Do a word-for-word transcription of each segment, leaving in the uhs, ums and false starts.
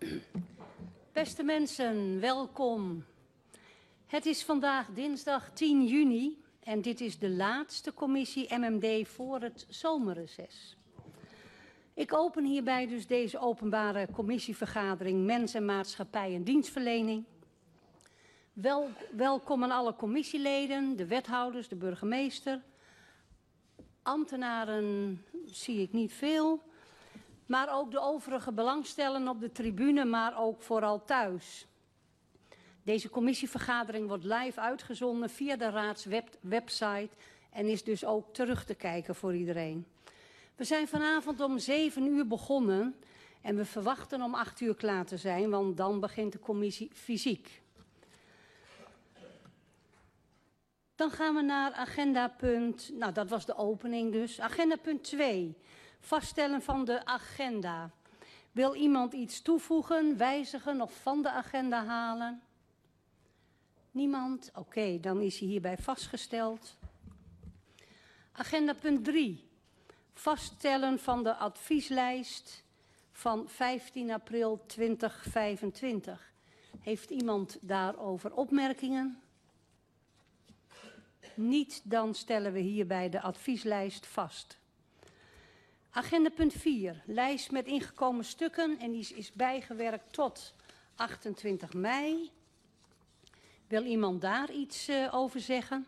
Beste mensen, welkom. Het is vandaag dinsdag tien juni en dit is de laatste commissie M M D voor het zomerreces. Ik open hierbij dus deze openbare commissievergadering Mens en Maatschappij en Dienstverlening. Wel, welkom aan alle commissieleden, de wethouders, de burgemeester. Ambtenaren zie ik niet veel. Maar ook de overige belangstellenden op de tribune, maar ook vooral thuis. Deze commissievergadering wordt live uitgezonden via de raadswebsite en is dus ook terug te kijken voor iedereen. We zijn vanavond om zeven uur begonnen en we verwachten om acht uur klaar te zijn, want dan begint de commissie fysiek. Dan gaan we naar agenda punt, nou dat was de opening dus, agenda punt twee. Vaststellen van de agenda. Wil iemand iets toevoegen, wijzigen of van de agenda halen? Niemand? Oké, okay, dan is hij hierbij vastgesteld. Agenda punt drie. Vaststellen van de advieslijst van vijftien april tweeduizend vijfentwintig. Heeft iemand daarover opmerkingen? Niet, dan stellen we hierbij de advieslijst vast. Agenda punt vier, lijst met ingekomen stukken en die is bijgewerkt tot achtentwintig mei. Wil iemand daar iets uh, over zeggen?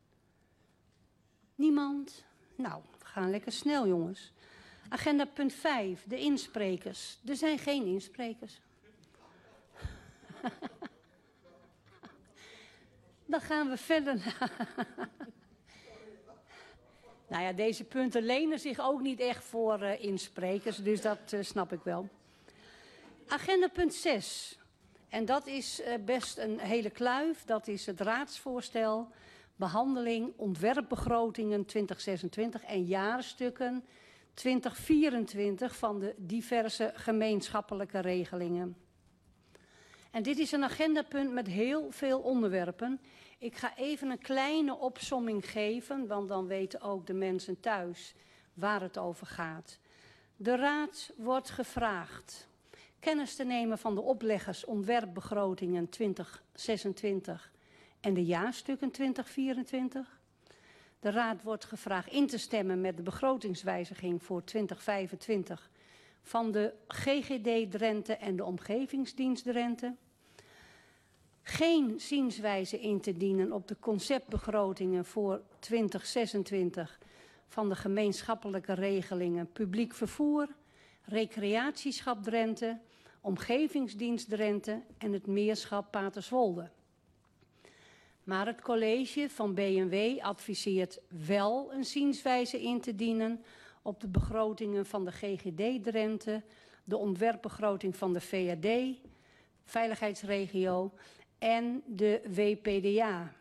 Niemand? Nou, we gaan lekker snel jongens. Agenda punt vijf, de insprekers. Er zijn geen insprekers. Dan gaan we verder. Nou ja, deze punten lenen zich ook niet echt voor uh, insprekers, dus dat uh, snap ik wel. Agenda punt zes. En dat is uh, best een hele kluif. Dat is het raadsvoorstel, behandeling, ontwerpbegrotingen twintig zesentwintig en jaarstukken twintig vierentwintig van de diverse gemeenschappelijke regelingen. En dit is een agendapunt met heel veel onderwerpen. Ik ga even een kleine opsomming geven, want dan weten ook de mensen thuis waar het over gaat. De Raad wordt gevraagd kennis te nemen van de opleggers ontwerpbegrotingen twintig zesentwintig en de jaarstukken twintig vierentwintig. De Raad wordt gevraagd in te stemmen met de begrotingswijziging voor twintig vijfentwintig van de G G D Drenthe en de Omgevingsdienst Drenthe. Geen zienswijze in te dienen op de conceptbegrotingen voor twintig zesentwintig van de gemeenschappelijke regelingen publiek vervoer, recreatieschap Drenthe, Omgevingsdienst Drenthe en het Meerschap Paterswolde. Maar het college van B en W adviseert wel een zienswijze in te dienen op de begrotingen van de G G D Drenthe, de ontwerpbegroting van de V A D, veiligheidsregio en de W P D A.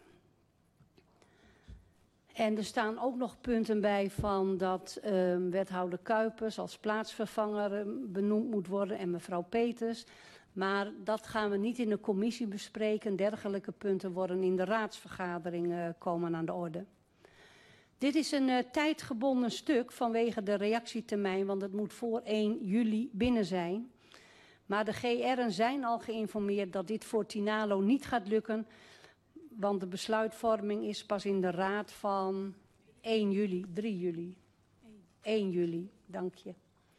En er staan ook nog punten bij van dat uh, wethouder Kuipers als plaatsvervanger uh, benoemd moet worden en mevrouw Peters. Maar dat gaan we niet in de commissie bespreken. Dergelijke punten worden in de raadsvergadering uh, komen aan de orde. Dit is een uh, tijdgebonden stuk vanwege de reactietermijn, want het moet voor één juli binnen zijn. Maar de G R'en zijn al geïnformeerd dat dit voor Tinalo niet gaat lukken, want de besluitvorming is pas in de raad van één juli, drie juli. één juli, dank je.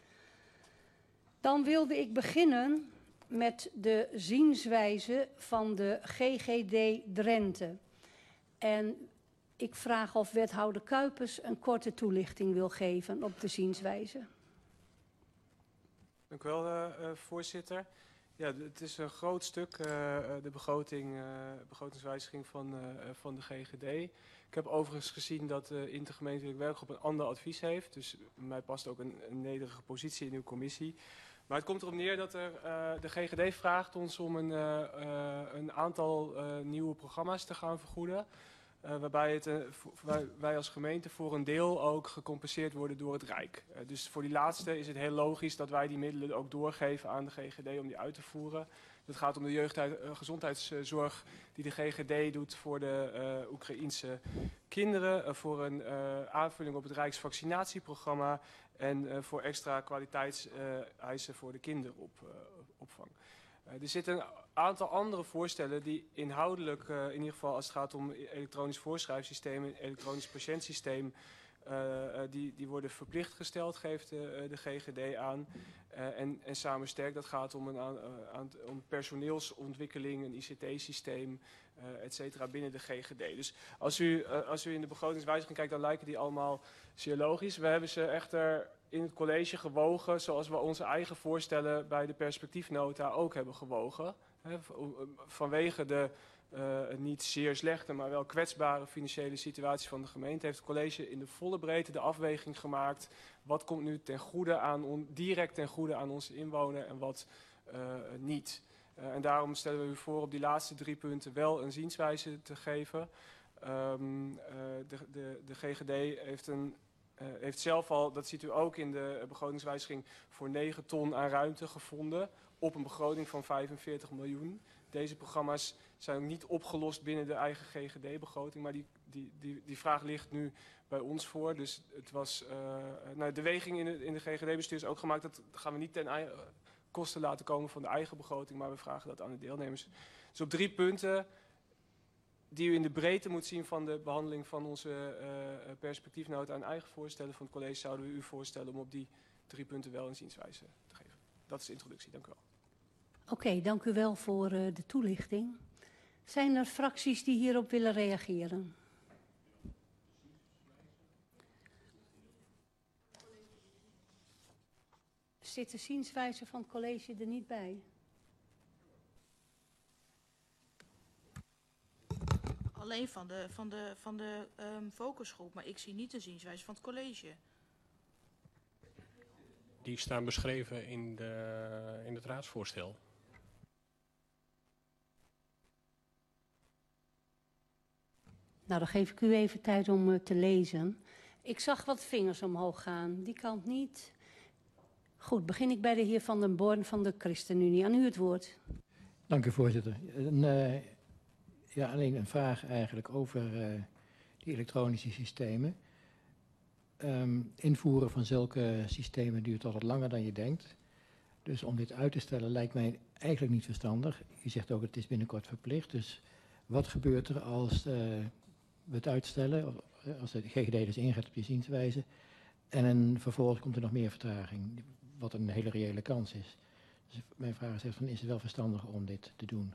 Dan wilde ik beginnen met de zienswijze van de G G D Drenthe. En ik vraag of wethouder Kuipers een korte toelichting wil geven op de zienswijze. Dank u wel, uh, uh, voorzitter. Ja, het is een groot stuk, uh, de begroting, uh, begrotingswijziging van, uh, van de G G D. Ik heb overigens gezien dat de uh, intergemeentelijk werkgroep een ander advies heeft. Dus mij past ook een, een nederige positie in uw commissie. Maar het komt erop neer dat er, uh, de G G D vraagt ons om een, uh, uh, een aantal uh, nieuwe programma's te gaan vergoeden. Uh, waarbij het, uh, wij, wij als gemeente voor een deel ook gecompenseerd worden door het Rijk. Uh, dus voor die laatste is het heel logisch dat wij die middelen ook doorgeven aan de G G D om die uit te voeren. Het gaat om de jeugdgezondheidszorg die de G G D doet voor de uh, Oekraïense kinderen. Uh, voor een uh, aanvulling op het Rijksvaccinatieprogramma. En uh, voor extra kwaliteitseisen uh, voor de kinderopvang. opvang. Uh, er zitten een aantal andere voorstellen die inhoudelijk, uh, in ieder geval als het gaat om elektronisch voorschrijfsysteem en elektronisch patiëntsysteem, uh, uh, die, die worden verplicht gesteld, geeft uh, de G G D aan. Uh, en, en Samen Sterk, dat gaat om, een aan, uh, aan, om personeelsontwikkeling, een I C T-systeem, uh, et cetera, binnen de G G D. Dus als u, uh, als u in de begrotingswijziging kijkt, dan lijken die allemaal zeer logisch. We hebben ze echter in het college gewogen, zoals we onze eigen voorstellen bij de perspectiefnota ook hebben gewogen. Hè, vanwege de uh, niet zeer slechte, maar wel kwetsbare financiële situatie van de gemeente heeft het college in de volle breedte de afweging gemaakt. Wat komt nu ten goede aan on, direct ten goede aan onze inwoner en wat uh, niet. Uh, en daarom stellen we u voor op die laatste drie punten wel een zienswijze te geven. Um, uh, de, de, de G G D heeft een Uh, heeft zelf al, dat ziet u ook in de begrotingswijziging, voor negen ton aan ruimte gevonden op een begroting van vijfenveertig miljoen. Deze programma's zijn ook niet opgelost binnen de eigen G G D-begroting, maar die, die, die, die vraag ligt nu bij ons voor. Dus het was, uh, nou, de weging in de, in de G G D-bestuur is ook gemaakt, dat gaan we niet ten eigen, kosten laten komen van de eigen begroting, maar we vragen dat aan de deelnemers. Dus op drie punten die u in de breedte moet zien van de behandeling van onze uh, perspectiefnota en eigen voorstellen van het college, zouden we u voorstellen om op die drie punten wel een zienswijze te geven. Dat is de introductie. Dank u wel. Oké, okay, dank u wel voor uh, de toelichting. Zijn er fracties die hierop willen reageren? Zit de zienswijze van het college er niet bij? Alleen van de, van de, van de um, focusgroep, maar ik zie niet de zienswijze van het college. Die staan beschreven in, de, in het raadsvoorstel. Nou, dan geef ik u even tijd om uh, te lezen. Ik zag wat vingers omhoog gaan. Die kant niet. Goed, begin ik bij de heer Van den Born van de ChristenUnie. Aan u het woord. Dank u, voorzitter. Een, uh, ja, alleen een vraag eigenlijk over uh, die elektronische systemen. Um, invoeren van zulke systemen duurt altijd langer dan je denkt. Dus om dit uit te stellen lijkt mij eigenlijk niet verstandig. U zegt ook het is binnenkort verplicht. Dus wat gebeurt er als uh, we het uitstellen, als de G G D dus ingaat op die zienswijze, en een, vervolgens komt er nog meer vertraging, wat een hele reële kans is. Dus mijn vraag is, van, is het wel verstandig om dit te doen?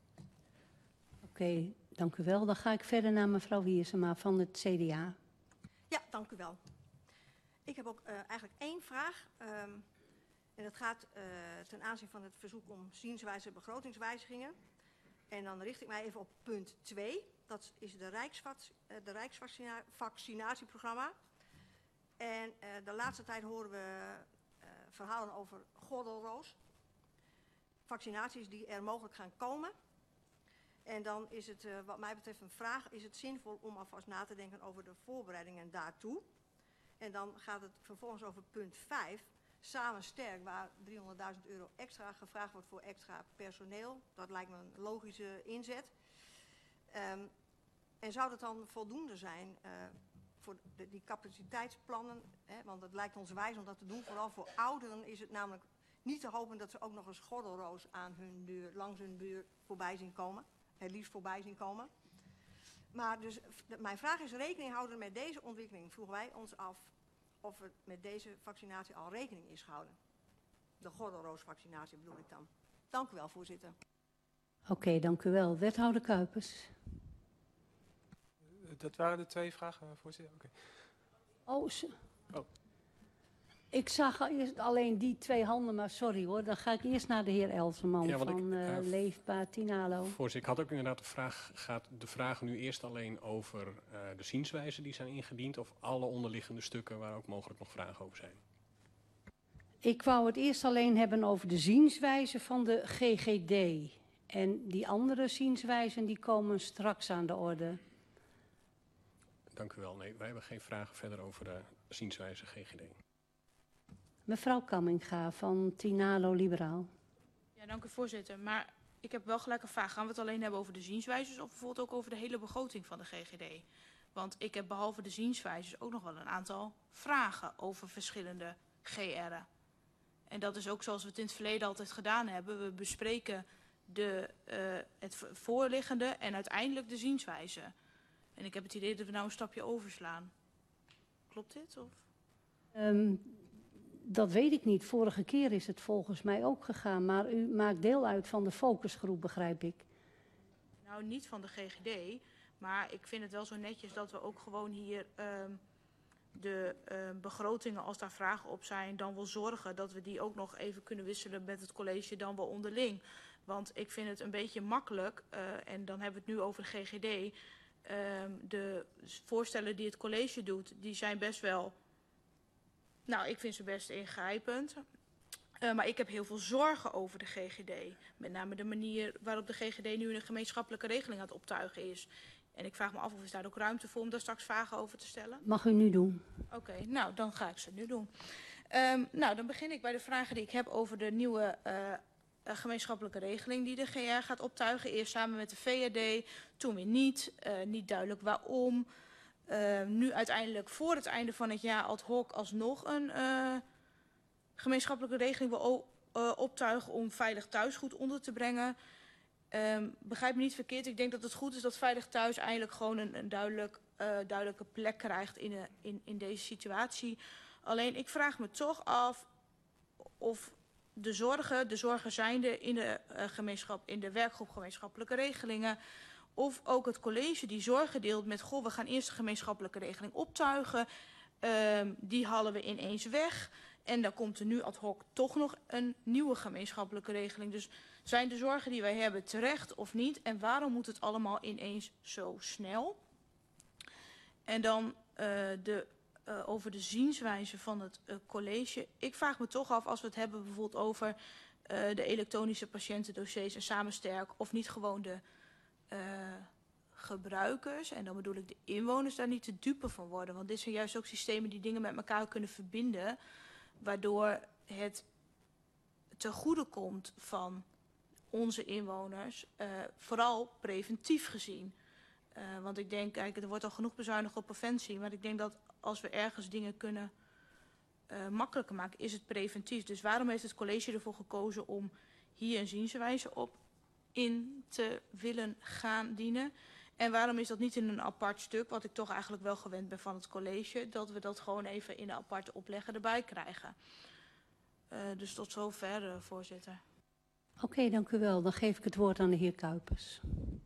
Oké, okay, dank u wel. Dan ga ik verder naar mevrouw Wiersema van het C D A. Ja, dank u wel. Ik heb ook uh, eigenlijk één vraag. Um, en dat gaat uh, ten aanzien van het verzoek om zienswijze begrotingswijzigingen. En dan richt ik mij even op punt twee. Dat is de, Rijksvac, uh, de Rijksvaccinatieprogramma. En uh, de laatste tijd horen we uh, verhalen over gordelroos. Vaccinaties die er mogelijk gaan komen. En dan is het uh, wat mij betreft een vraag, is het zinvol om alvast na te denken over de voorbereidingen daartoe. En dan gaat het vervolgens over punt vijf, Samen Sterk, waar driehonderdduizend euro extra gevraagd wordt voor extra personeel. Dat lijkt me een logische inzet. Um, en zou dat dan voldoende zijn uh, voor de, die capaciteitsplannen? Hè? Want het lijkt ons wijs om dat te doen. Vooral voor ouderen is het namelijk niet te hopen dat ze ook nog eens gordelroos aan hun deur, langs hun deur voorbij zien komen. Het liefst voorbij zien komen. Maar dus, mijn vraag is rekening houden met deze ontwikkeling. Vroegen wij ons af of er met deze vaccinatie al rekening is gehouden. De gordelroosvaccinatie bedoel ik dan. Dank u wel, voorzitter. Oké, okay, dank u wel. Wethouder Kuipers. Dat waren de twee vragen, voorzitter. Okay. Oh, oh. Ik zag eerst alleen die twee handen, maar sorry hoor. Dan ga ik eerst naar de heer Elseman ja, van ik, uh, uh, Leefbaar Tinalo. Voorzitter, ik had ook inderdaad de vraag, gaat de vraag nu eerst alleen over uh, de zienswijzen die zijn ingediend of alle onderliggende stukken waar ook mogelijk nog vragen over zijn? Ik wou het eerst alleen hebben over de zienswijze van de G G D. En die andere zienswijzen die komen straks aan de orde. Dank u wel. Nee, wij hebben geen vragen verder over de zienswijze G G D. Mevrouw Kamminga van Tinalo Liberaal. Ja, dank u voorzitter. Maar ik heb wel gelijk een vraag. Gaan we het alleen hebben over de zienswijzes of bijvoorbeeld ook over de hele begroting van de G G D? Want ik heb behalve de zienswijzes ook nog wel een aantal vragen over verschillende G R'en. En dat is ook zoals we het in het verleden altijd gedaan hebben. We bespreken de, uh, het voorliggende en uiteindelijk de zienswijze. En ik heb het idee dat we nou een stapje overslaan. Klopt dit? Of? Um, dat weet ik niet. Vorige keer is het volgens mij ook gegaan. Maar u maakt deel uit van de focusgroep, begrijp ik. Nou, niet van de G G D. Maar ik vind het wel zo netjes dat we ook gewoon hier um, de uh, begrotingen, als daar vragen op zijn, dan wel zorgen dat we die ook nog even kunnen wisselen met het college, dan wel onderling. Want ik vind het een beetje makkelijk, uh, en dan hebben we het nu over de G G D. Um, de voorstellen die het college doet, die zijn best wel, nou, ik vind ze best ingrijpend. Uh, maar ik heb heel veel zorgen over de G G D. Met name de manier waarop de G G D nu een gemeenschappelijke regeling aan het optuigen is. En ik vraag me af of er daar ook ruimte voor om daar straks vragen over te stellen. Mag u nu doen. Oké, okay, nou, dan ga ik ze nu doen. Um, nou, dan begin ik bij de vragen die ik heb over de nieuwe uh, gemeenschappelijke regeling die de G R gaat optuigen. Eerst samen met de V R D, toen weer niet. Uh, niet duidelijk waarom. Uh, nu uiteindelijk voor het einde van het jaar ad hoc alsnog een uh, gemeenschappelijke regeling wil uh, optuigen om veilig thuisgoed onder te brengen. Um, begrijp me niet verkeerd, ik denk dat het goed is dat Veilig Thuis eigenlijk gewoon een, een duidelijk, uh, duidelijke plek krijgt in, de, in, in deze situatie. Alleen ik vraag me toch af of de zorgen, de zorgen zijnde in de, uh, gemeenschap, in de werkgroep gemeenschappelijke regelingen, of ook het college die zorgen deelt met, goh, we gaan eerst de gemeenschappelijke regeling optuigen, um, die halen we ineens weg. En dan komt er nu ad hoc toch nog een nieuwe gemeenschappelijke regeling. Dus zijn de zorgen die wij hebben terecht of niet? En waarom moet het allemaal ineens zo snel? En dan uh, de, uh, over de zienswijze van het uh, college. Ik vraag me toch af, als we het hebben bijvoorbeeld over uh, de elektronische patiëntendossiers en Samensterk, of niet gewoon de uh, gebruikers, en dan bedoel ik de inwoners, daar niet te dupe van worden. Want dit zijn juist ook systemen die dingen met elkaar kunnen verbinden, waardoor het ten goede komt van onze inwoners, uh, vooral preventief gezien. Uh, want ik denk, kijk, er wordt al genoeg bezuinigd op preventie, maar ik denk dat als we ergens dingen kunnen uh, makkelijker maken, is het preventief. Dus waarom heeft het college ervoor gekozen om hier een zienswijze op in te willen gaan dienen? En waarom is dat niet in een apart stuk, wat ik toch eigenlijk wel gewend ben van het college, dat we dat gewoon even in een aparte oplegger erbij krijgen? Uh, dus tot zover, uh, voorzitter. Oké, okay, dank u wel. Dan geef ik het woord aan de heer Kuipers.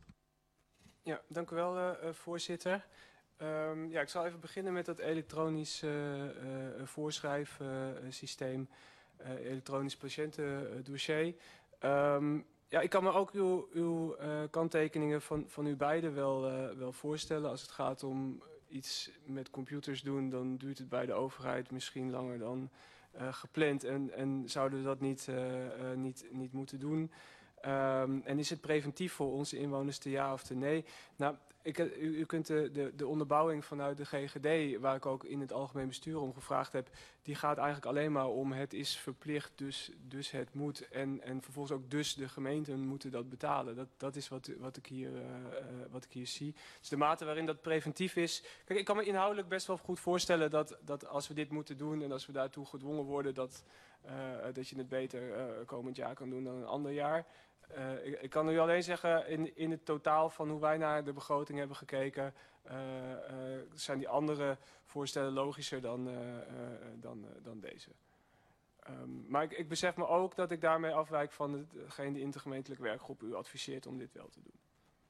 Ja, dank u wel, uh, voorzitter. Um, ja, ik zal even beginnen met dat elektronisch uh, uh, voorschrijfsysteem, uh, uh, elektronisch patiëntendossier. Um, ja, ik kan me ook uw, uw uh, kanttekeningen van, van u beiden wel, uh, wel voorstellen. Als het gaat om iets met computers doen, dan duurt het bij de overheid misschien langer dan uh, gepland. En, en zouden we dat niet, uh, uh, niet, niet moeten doen? Um, en is het preventief voor onze inwoners te ja of te nee? Nou, ik, u, u kunt de, de, de onderbouwing vanuit de G G D, waar ik ook in het algemeen bestuur om gevraagd heb, die gaat eigenlijk alleen maar om het is verplicht, dus, dus het moet. En, en vervolgens ook dus de gemeenten moeten dat betalen. Dat, dat is wat, wat, ik hier, uh, uh, wat ik hier zie. Dus de mate waarin dat preventief is. Kijk, ik kan me inhoudelijk best wel goed voorstellen dat, dat als we dit moeten doen en als we daartoe gedwongen worden, dat, uh, dat je het beter uh, komend jaar kan doen dan een ander jaar. Uh, ik, ik kan u alleen zeggen, in, in het totaal van hoe wij naar de begroting hebben gekeken, uh, uh, zijn die andere voorstellen logischer dan, uh, uh, dan, uh, dan deze. Um, maar ik, ik besef me ook dat ik daarmee afwijk van hetgeen de intergemeentelijke werkgroep u adviseert om dit wel te doen.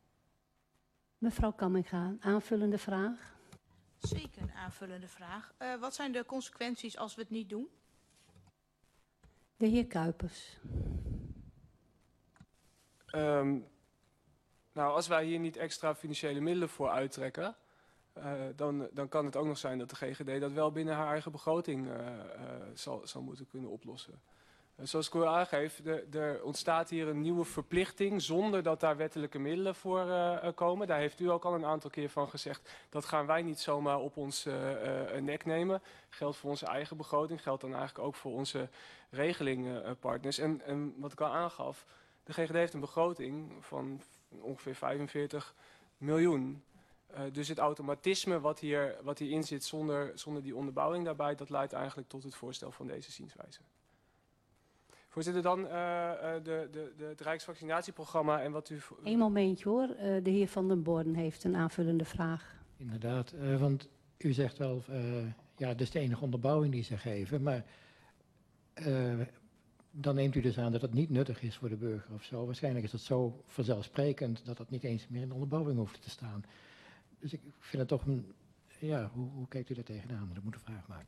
Mevrouw Kamminga, aanvullende vraag? Zeker een aanvullende vraag. Uh, wat zijn de consequenties als we het niet doen? De heer Kuipers. Um, nou, als wij hier niet extra financiële middelen voor uittrekken, uh, dan, dan kan het ook nog zijn dat de G G D dat wel binnen haar eigen begroting uh, uh, zal, zal moeten kunnen oplossen. Uh, zoals ik u aangeef, de, er ontstaat hier een nieuwe verplichting zonder dat daar wettelijke middelen voor uh, komen. Daar heeft u ook al een aantal keer van gezegd, dat gaan wij niet zomaar op ons uh, uh, nek nemen. Geldt voor onze eigen begroting, geldt dan eigenlijk ook voor onze regelingpartners. En, en wat ik al aangaf, de G G D heeft een begroting van ongeveer vijfenveertig miljoen. Uh, dus het automatisme wat, hier, wat hierin zit zonder, zonder die onderbouwing daarbij, dat leidt eigenlijk tot het voorstel van deze zienswijze. Voorzitter, dan uh, uh, de, de, de, het Rijksvaccinatieprogramma en wat u... Eén momentje hoor, uh, de heer Van den Borden heeft een aanvullende vraag. Inderdaad, uh, want u zegt wel, uh, ja, dat is de enige onderbouwing die ze geven, maar uh, dan neemt u dus aan dat het niet nuttig is voor de burger of zo. Waarschijnlijk is het zo vanzelfsprekend dat dat niet eens meer in de onderbouwing hoeft te staan. Dus ik vind het toch een, ja, hoe, hoe kijkt u daar tegenaan? Dat moet een vraag maken.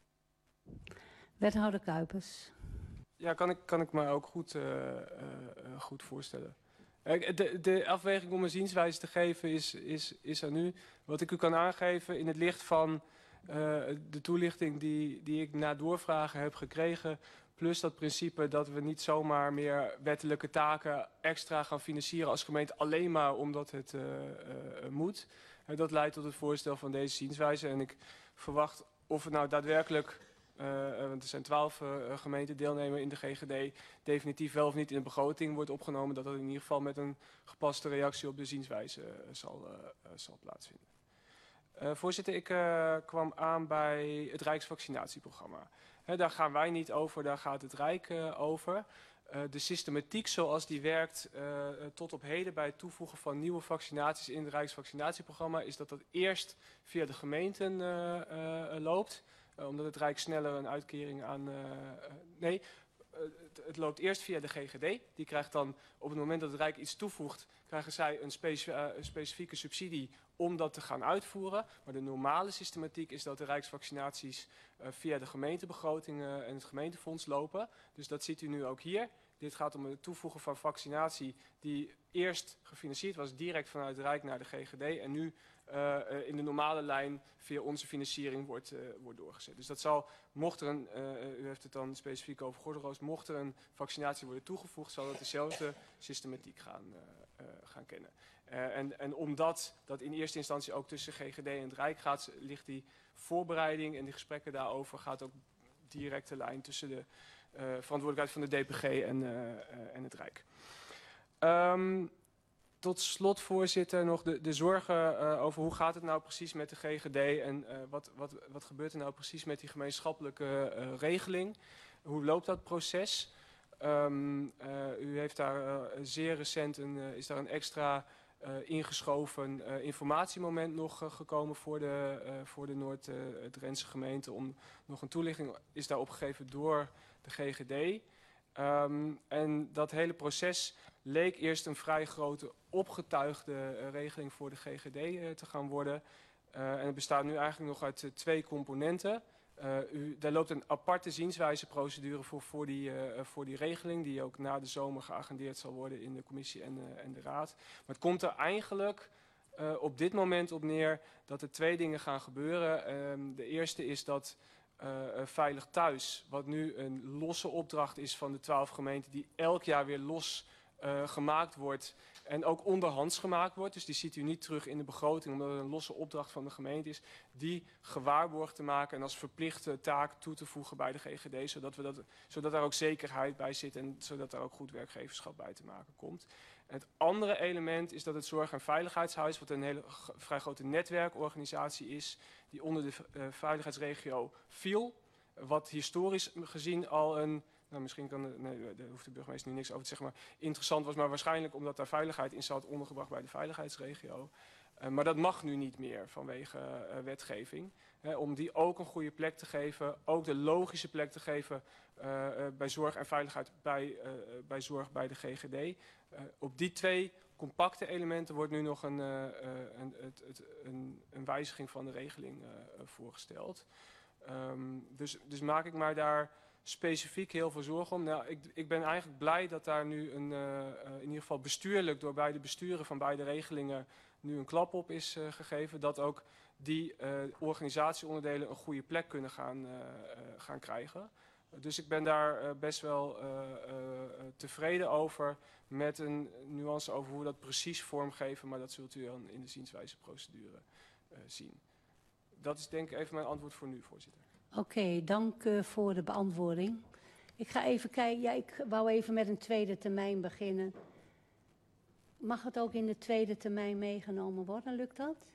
Wethouder Kuipers. Ja, kan ik, kan ik me ook goed, uh, uh, goed voorstellen. De, de afweging om een zienswijze te geven is, is, is aan u. Wat ik u kan aangeven in het licht van uh, de toelichting die, die ik na doorvragen heb gekregen, plus dat principe dat we niet zomaar meer wettelijke taken extra gaan financieren als gemeente alleen maar omdat het uh, uh, moet. Uh, dat leidt tot het voorstel van deze zienswijze. En ik verwacht of het nou daadwerkelijk... Uh, want er zijn twaalf uh, gemeenten deelnemen in de G G D, definitief wel of niet in de begroting wordt opgenomen, dat dat in ieder geval met een gepaste reactie op de zienswijze uh, zal, uh, uh, zal plaatsvinden. Uh, voorzitter, ik uh, kwam aan bij het Rijksvaccinatieprogramma. He, daar gaan wij niet over, daar gaat het Rijk uh, over. Uh, de systematiek zoals die werkt uh, tot op heden bij het toevoegen van nieuwe vaccinaties in het Rijksvaccinatieprogramma is dat dat eerst via de gemeenten uh, uh, loopt. Uh, omdat het Rijk sneller een uitkering aan... Uh, uh, nee, uh, het, het loopt eerst via de G G D. Die krijgt dan, op het moment dat het Rijk iets toevoegt, krijgen zij een, speci uh, een specifieke subsidie om dat te gaan uitvoeren. Maar de normale systematiek is dat de Rijksvaccinaties uh, via de gemeentebegrotingen en het gemeentefonds lopen. Dus dat ziet u nu ook hier. Dit gaat om het toevoegen van vaccinatie die eerst gefinancierd was direct vanuit het Rijk naar de G G D. En nu uh, uh, in de normale lijn via onze financiering wordt, uh, wordt doorgezet. Dus dat zal, mocht er een, uh, u heeft het dan specifiek over gordelroos, mocht er een vaccinatie worden toegevoegd, zal dat dezelfde systematiek gaan, uh, uh, gaan kennen. Uh, en, en omdat dat in eerste instantie ook tussen G G D en het Rijk gaat, ligt die voorbereiding en die gesprekken daarover gaat ook directe lijn tussen de Uh, verantwoordelijkheid van de D P G en, uh, uh, en het Rijk. Um, tot slot, voorzitter, nog de, de zorgen uh, over hoe gaat het nou precies met de G G D en uh, wat, wat, wat gebeurt er nou precies met die gemeenschappelijke uh, regeling. Hoe loopt dat proces? Um, uh, u heeft daar uh, zeer recent een, uh, is daar een extra uh, ingeschoven uh, informatiemoment nog uh, gekomen voor de, uh, voor de Noord-Drentse uh, gemeente. Om nog een toelichting is daarop gegeven door de G G D. Um, en dat hele proces leek eerst een vrij grote opgetuigde uh, regeling voor de G G D uh, te gaan worden. Uh, en het bestaat nu eigenlijk nog uit uh, twee componenten. Uh, u, daar loopt een aparte zienswijzeprocedure voor, voor, die, uh, voor die regeling, die ook na de zomer geagendeerd zal worden in de commissie en, uh, en de raad. Maar het komt er eigenlijk uh, op dit moment op neer dat er twee dingen gaan gebeuren. Um, de eerste is dat Uh, uh, Veilig Thuis, wat nu een losse opdracht is van de twaalf gemeenten, die elk jaar weer los uh, gemaakt wordt en ook onderhands gemaakt wordt. Dus die ziet u niet terug in de begroting, omdat het een losse opdracht van de gemeente is, die gewaarborgd te maken en als verplichte taak toe te voegen bij de G G D, zodat, we dat, zodat daar ook zekerheid bij zit en zodat daar ook goed werkgeverschap bij te maken komt. En het andere element is dat het Zorg- en Veiligheidshuis, wat een hele vrij grote netwerkorganisatie is, die onder de uh, veiligheidsregio viel, wat historisch gezien al een, nou misschien kan de, nee, daar hoeft de burgemeester nu niks over te zeggen, maar interessant was, maar waarschijnlijk omdat daar veiligheid in zat, ondergebracht bij de veiligheidsregio. Uh, maar dat mag nu niet meer vanwege uh, wetgeving. Hè, om die ook een goede plek te geven, ook de logische plek te geven uh, uh, bij zorg en veiligheid, bij, uh, bij zorg bij de G G D. Uh, op die twee compacte elementen wordt nu nog een, uh, een, het, het, een, een wijziging van de regeling uh, voorgesteld. Um, dus, dus maak ik mij daar specifiek heel veel zorgen om. Nou, ik, ik ben eigenlijk blij dat daar nu een, uh, in ieder geval bestuurlijk door beide besturen van beide regelingen nu een klap op is uh, gegeven. Dat ook die uh, organisatieonderdelen een goede plek kunnen gaan, uh, uh, gaan krijgen. Dus ik ben daar uh, best wel uh, uh, tevreden over met een nuance over hoe we dat precies vormgeven. Maar dat zult u dan in de zienswijzeprocedure uh, zien. Dat is denk ik even mijn antwoord voor nu, voorzitter. Oké, okay, dank uh, voor de beantwoording. Ik ga even kijken. Ja, ik wou even met een tweede termijn beginnen. Mag het ook in de tweede termijn meegenomen worden? Lukt dat?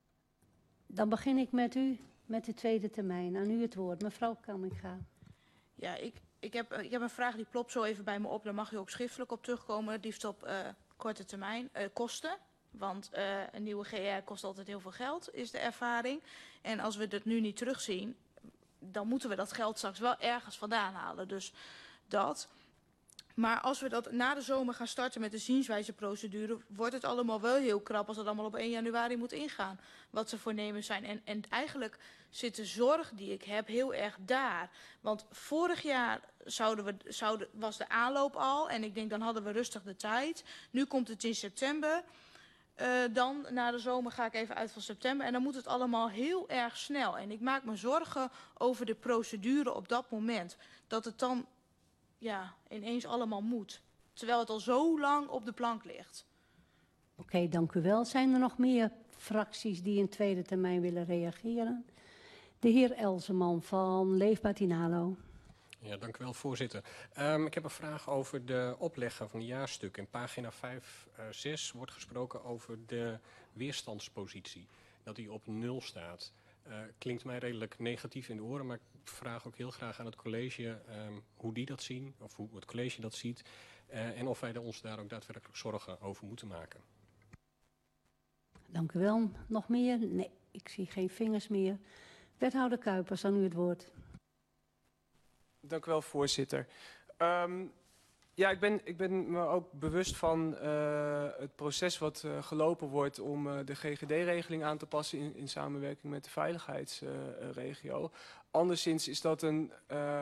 Dan begin ik met u, met de tweede termijn. Aan u het woord. Mevrouw Kamminga. Ja, ik, ik, heb, ik heb een vraag die plopt zo even bij me op. Daar mag u ook schriftelijk op terugkomen. Het liefst op uh, korte termijn. Uh, kosten. Want uh, een nieuwe G R kost altijd heel veel geld, is de ervaring. En als we dat nu niet terugzien, dan moeten we dat geld straks wel ergens vandaan halen. Dus dat. Maar als we dat na de zomer gaan starten met de zienswijzeprocedure, wordt het allemaal wel heel krap als het allemaal op één januari moet ingaan. Wat ze voornemens zijn. En, en eigenlijk zit de zorg die ik heb heel erg daar. Want vorig jaar zouden we, zouden, was de aanloop al en ik denk dan hadden we rustig de tijd. Nu komt het in september. Uh, dan na de zomer ga ik even uit van september en dan moet het allemaal heel erg snel. En ik maak me zorgen over de procedure op dat moment. Dat het dan ja, ineens allemaal moet. Terwijl het al zo lang op de plank ligt. Oké, okay, dank u wel. Zijn er nog meer fracties die in tweede termijn willen reageren? De heer Elseman van Leefbaar Tinalo. Ja, dank u wel, voorzitter. Um, ik heb een vraag over de opleggen van de jaarstuk. In pagina vijf, zes wordt gesproken over de weerstandspositie. Dat die op nul staat. Uh, klinkt mij redelijk negatief in de oren, maar ik vraag ook heel graag aan het college um, hoe die dat zien, of hoe het college dat ziet. Uh, en of wij ons daar ook daadwerkelijk zorgen over moeten maken. Dank u wel. Nog meer? Nee, ik zie geen vingers meer. Wethouder Kuipers, aan u het woord. Dank u wel, voorzitter. Um, ja, ik ben, ik ben me ook bewust van uh, het proces wat uh, gelopen wordt om uh, de G G D-regeling aan te passen in, in samenwerking met de veiligheidsregio. Uh, Anderszins is dat een,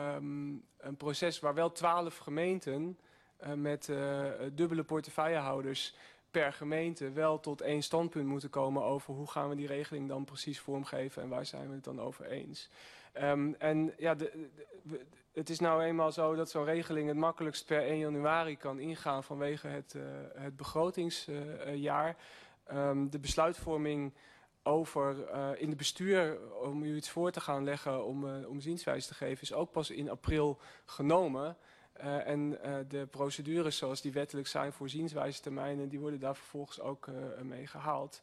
um, een proces waar wel twaalf gemeenten uh, met uh, dubbele portefeuillehouders per gemeente wel tot één standpunt moeten komen over hoe gaan we die regeling dan precies vormgeven en waar zijn we het dan over eens. Um, en ja, de, de, de, het is nou eenmaal zo dat zo'n regeling het makkelijkst per één januari kan ingaan vanwege het, uh, het begrotingsjaar. Uh, um, de besluitvorming over uh, in het bestuur om u iets voor te gaan leggen om, uh, om zienswijze te geven is ook pas in april genomen. Uh, en uh, de procedures zoals die wettelijk zijn voor zienswijzetermijnen, die worden daar vervolgens ook uh, mee gehaald.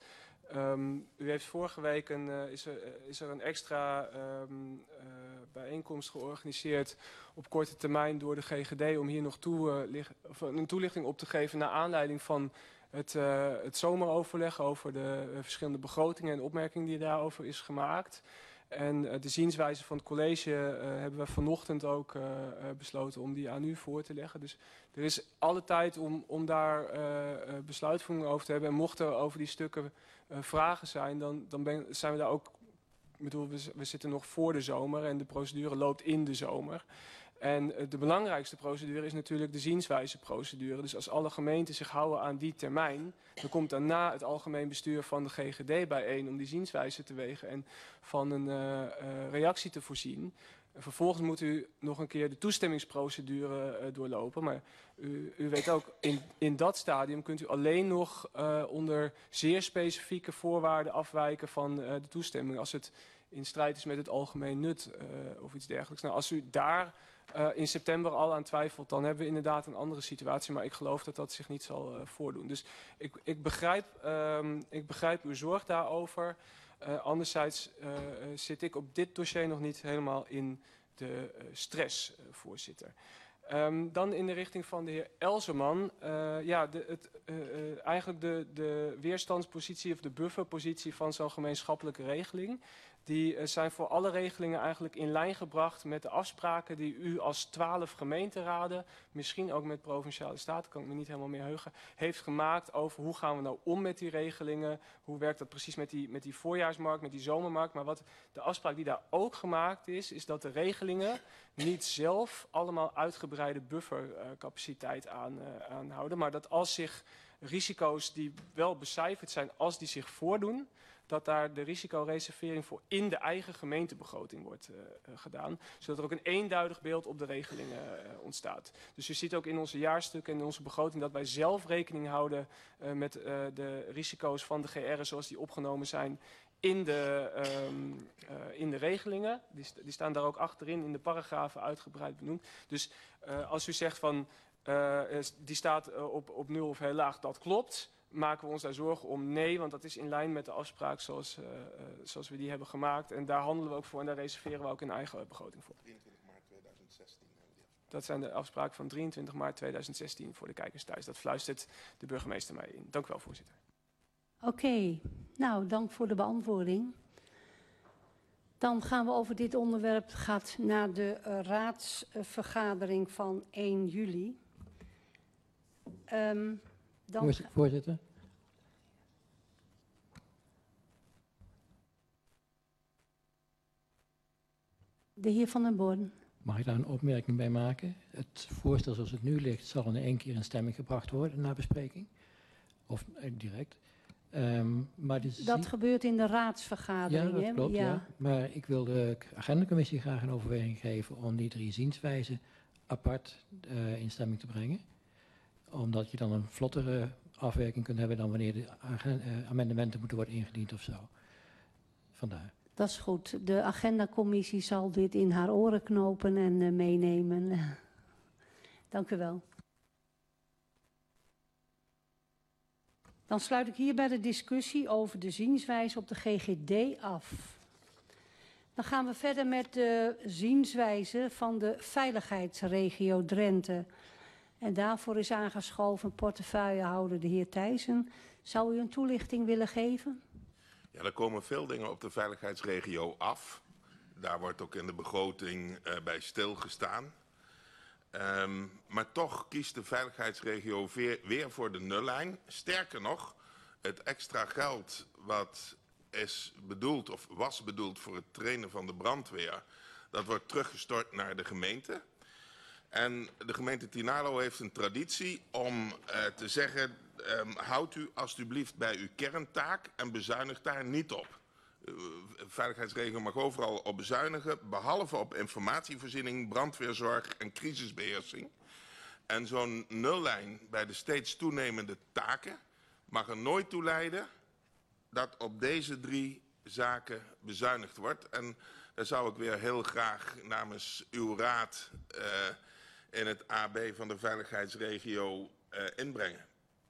Um, u heeft vorige week een, uh, is, er, uh, is er een extra um, uh, bijeenkomst georganiseerd op korte termijn door de G G D om hier nog toe, uh, lig, of een toelichting op te geven naar aanleiding van het, uh, het zomeroverleg over de uh, verschillende begrotingen en opmerkingen die daarover is gemaakt. En uh, de zienswijze van het college uh, hebben we vanochtend ook uh, uh, besloten om die aan u voor te leggen. Dus er is alle tijd om, om daar uh, uh, besluitvorming over te hebben. En mochten er over die stukken uh, vragen zijn, dan, dan ben, zijn we daar ook... Ik bedoel, we, we zitten nog voor de zomer en de procedure loopt in de zomer. En uh, de belangrijkste procedure is natuurlijk de zienswijzeprocedure. Dus als alle gemeenten zich houden aan die termijn, dan komt daarna het algemeen bestuur van de G G D bijeen om die zienswijze te wegen en van een uh, uh, reactie te voorzien. En vervolgens moet u nog een keer de toestemmingsprocedure uh, doorlopen. Maar u, u weet ook, in, in dat stadium kunt u alleen nog uh, onder zeer specifieke voorwaarden afwijken van uh, de toestemming. Als het in strijd is met het algemeen nut uh, of iets dergelijks. Nou, als u daar uh, in september al aan twijfelt, dan hebben we inderdaad een andere situatie. Maar ik geloof dat dat zich niet zal uh, voordoen. Dus ik, ik, begrijp, um, ik begrijp uw zorg daarover. Uh, anderzijds uh, zit ik op dit dossier nog niet helemaal in de uh, stress, uh, voorzitter. Um, dan in de richting van de heer Elseman. Uh, ja, de, het, uh, uh, eigenlijk de, de weerstandspositie of de bufferpositie van zo'n gemeenschappelijke regeling. Die uh, zijn voor alle regelingen eigenlijk in lijn gebracht met de afspraken die u als twaalf gemeenteraden, misschien ook met Provinciale Staten, kan ik me niet helemaal meer heugen, heeft gemaakt over hoe gaan we nou om met die regelingen. Hoe werkt dat precies met die, met die voorjaarsmarkt, met die zomermarkt. Maar wat de afspraak die daar ook gemaakt is, is dat de regelingen niet zelf allemaal uitgebreide buffercapaciteit aan, uh, aanhouden. Maar dat als zich risico's die wel becijferd zijn, als die zich voordoen, dat daar de risicoreservering voor in de eigen gemeentebegroting wordt uh, uh, gedaan. Zodat er ook een eenduidig beeld op de regelingen uh, ontstaat. Dus u ziet ook in onze jaarstukken en in onze begroting dat wij zelf rekening houden uh, met uh, de risico's van de G R'en zoals die opgenomen zijn in de, um, uh, in de regelingen. Die, st die staan daar ook achterin in de paragrafen uitgebreid benoemd. Dus uh, als u zegt van uh, die staat uh, op, op nul of heel laag, dat klopt. Maken we ons daar zorgen om? Nee, want dat is in lijn met de afspraak zoals, uh, uh, zoals we die hebben gemaakt. En daar handelen we ook voor en daar reserveren we ook een eigen begroting voor. drieëntwintig maart tweeduizend zestien. Dat zijn de afspraken van drieëntwintig maart tweeduizend zestien voor de kijkers thuis. Dat fluistert de burgemeester mij in. Dank u wel, voorzitter. Oké, okay. Nou, dank voor de beantwoording. Dan gaan we over dit onderwerp gaat naar de uh, raadsvergadering van één juli. Um, dan Voorzitter. De heer Van den Born. Mag ik daar een opmerking bij maken? Het voorstel zoals het nu ligt zal in één keer in stemming gebracht worden na bespreking. Of eh, direct. Um, maar de dat gebeurt in de raadsvergadering. Ja, dat klopt. Ja. Ja. Maar ik wil de agendacommissie graag een overweging geven om die drie zienswijzen apart uh, in stemming te brengen. Omdat je dan een vlottere afwerking kunt hebben dan wanneer de uh, amendementen moeten worden ingediend of zo. Vandaar. Dat is goed. De agendacommissie zal dit in haar oren knopen en uh, meenemen. Dank u wel. Dan sluit ik hierbij de discussie over de zienswijze op de G G D af. Dan gaan we verder met de zienswijze van de veiligheidsregio Drenthe. En daarvoor is aangeschoven portefeuillehouder de heer Thijssen. Zou u een toelichting willen geven? Ja, er komen veel dingen op de veiligheidsregio af. Daar wordt ook in de begroting uh, bij stilgestaan. Um, maar toch kiest de veiligheidsregio weer, weer voor de nullijn. Sterker nog, het extra geld wat is bedoeld of was bedoeld voor het trainen van de brandweer, dat wordt teruggestort naar de gemeente. En de gemeente Tynaarlo heeft een traditie om uh, te zeggen, um, houd u alstublieft bij uw kerntaak en bezuinigt daar niet op. De veiligheidsregio mag overal op bezuinigen, behalve op informatievoorziening, brandweerzorg en crisisbeheersing. En zo'n nullijn bij de steeds toenemende taken mag er nooit toe leiden dat op deze drie zaken bezuinigd wordt. En daar zou ik weer heel graag namens uw raad uh, in het A B van de veiligheidsregio uh, inbrengen.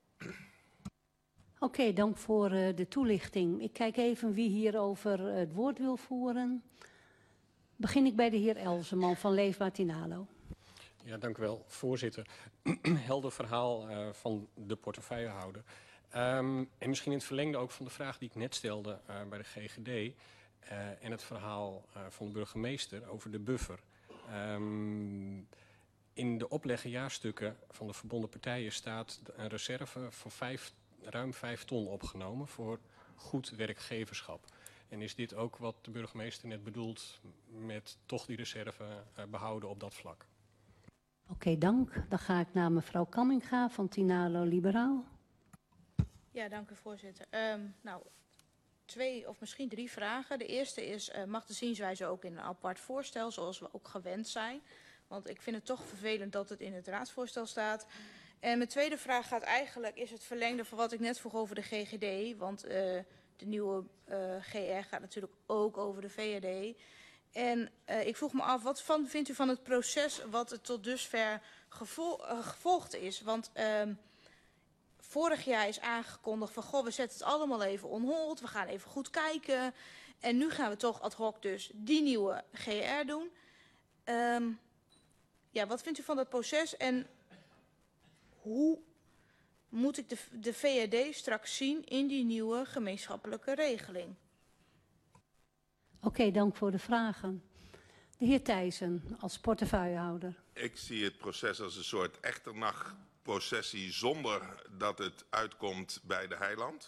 Oké, okay, dank voor uh, de toelichting. Ik kijk even wie hierover uh, het woord wil voeren. Begin ik bij de heer Elseman van Leefbaar Tynaarlo. Ja, dank u wel, voorzitter. Helder verhaal uh, van de portefeuillehouder. Um, en misschien in het verlengde ook van de vraag die ik net stelde uh, bij de G G D... Uh, en het verhaal uh, van de burgemeester over de buffer. Um, in de opleggenjaarstukken van de verbonden partijen staat een reserve van vijf, ruim vijf ton opgenomen voor goed werkgeverschap. En is dit ook wat de burgemeester net bedoelt met toch die reserve uh, behouden op dat vlak? Oké, okay, dank. Dan ga ik naar mevrouw Kamminga van Tynaarlo Liberaal. Ja, dank u voorzitter. Um, nou, twee of misschien drie vragen. De eerste is, uh, mag de zienswijze ook in een apart voorstel, zoals we ook gewend zijn? Want ik vind het toch vervelend dat het in het raadsvoorstel staat. En mijn tweede vraag gaat eigenlijk, is het verlengde van wat ik net vroeg over de G G D. Want uh, de nieuwe uh, G R gaat natuurlijk ook over de V R D. En uh, ik vroeg me af, wat van, vindt u van het proces wat het tot dusver gevol, uh, gevolgd is? Want uh, vorig jaar is aangekondigd van, goh, we zetten het allemaal even on hold. We gaan even goed kijken. En nu gaan we toch ad hoc dus die nieuwe G R doen. Um, ja, wat vindt u van dat proces en hoe moet ik de, de V R D straks zien in die nieuwe gemeenschappelijke regeling? Oké, okay, dank voor de vragen. De heer Thijssen, als portefeuillehouder. Ik zie het proces als een soort echternachtprocessie zonder dat het uitkomt bij de heiland.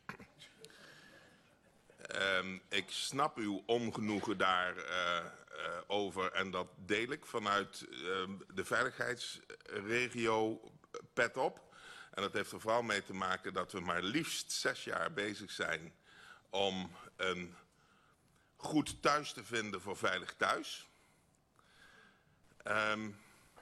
Um, ik snap uw ongenoegen daarover uh, uh, over en dat deel ik vanuit uh, de veiligheidsregio pet op. En dat heeft er vooral mee te maken dat we maar liefst zes jaar bezig zijn om een goed thuis te vinden voor Veilig Thuis. Um,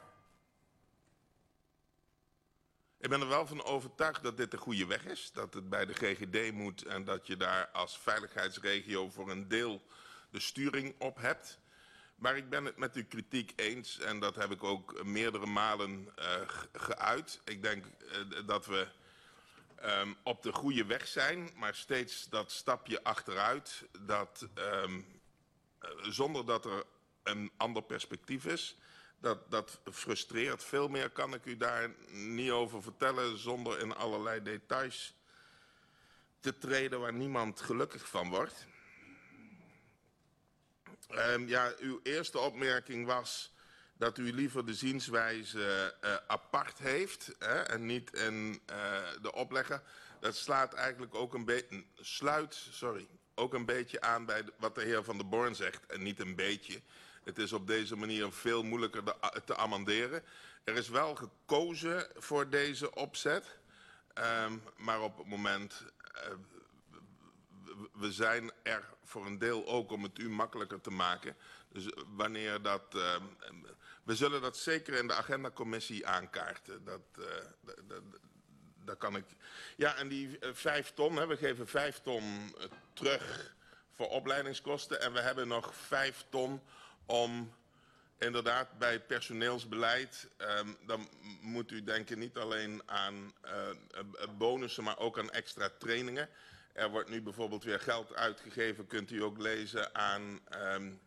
ik ben er wel van overtuigd dat dit de goede weg is. Dat het bij de G G D moet en dat je daar als veiligheidsregio voor een deel de sturing op hebt. Maar ik ben het met uw kritiek eens en dat heb ik ook meerdere malen uh, geuit. Ik denk uh, dat we um, op de goede weg zijn, maar steeds dat stapje achteruit, dat um, uh, zonder dat er een ander perspectief is, Dat, dat frustreert. Veel meer kan ik u daar niet over vertellen zonder in allerlei details te treden waar niemand gelukkig van wordt. Um, ja, uw eerste opmerking was dat u liever de zienswijze uh, apart heeft, hè, en niet in uh, de oplegger. Dat slaat eigenlijk ook een beetje, sluit, sorry, ook een beetje aan bij de, wat de heer Van der Born zegt, en niet een beetje. Het is op deze manier veel moeilijker de, te amenderen. Er is wel gekozen voor deze opzet, um, maar op het moment, uh, we zijn er voor een deel ook om het u makkelijker te maken. Dus wanneer dat, uh, we zullen dat zeker in de agendacommissie aankaarten. Dat, uh, dat, dat, dat kan ik. Ja, en die uh, vijf ton, hè, we geven vijf ton uh, terug voor opleidingskosten. En we hebben nog vijf ton om inderdaad bij het personeelsbeleid, um, dan moet u denken niet alleen aan uh, uh, bonussen, maar ook aan extra trainingen. Er wordt nu bijvoorbeeld weer geld uitgegeven, kunt u ook lezen, aan um,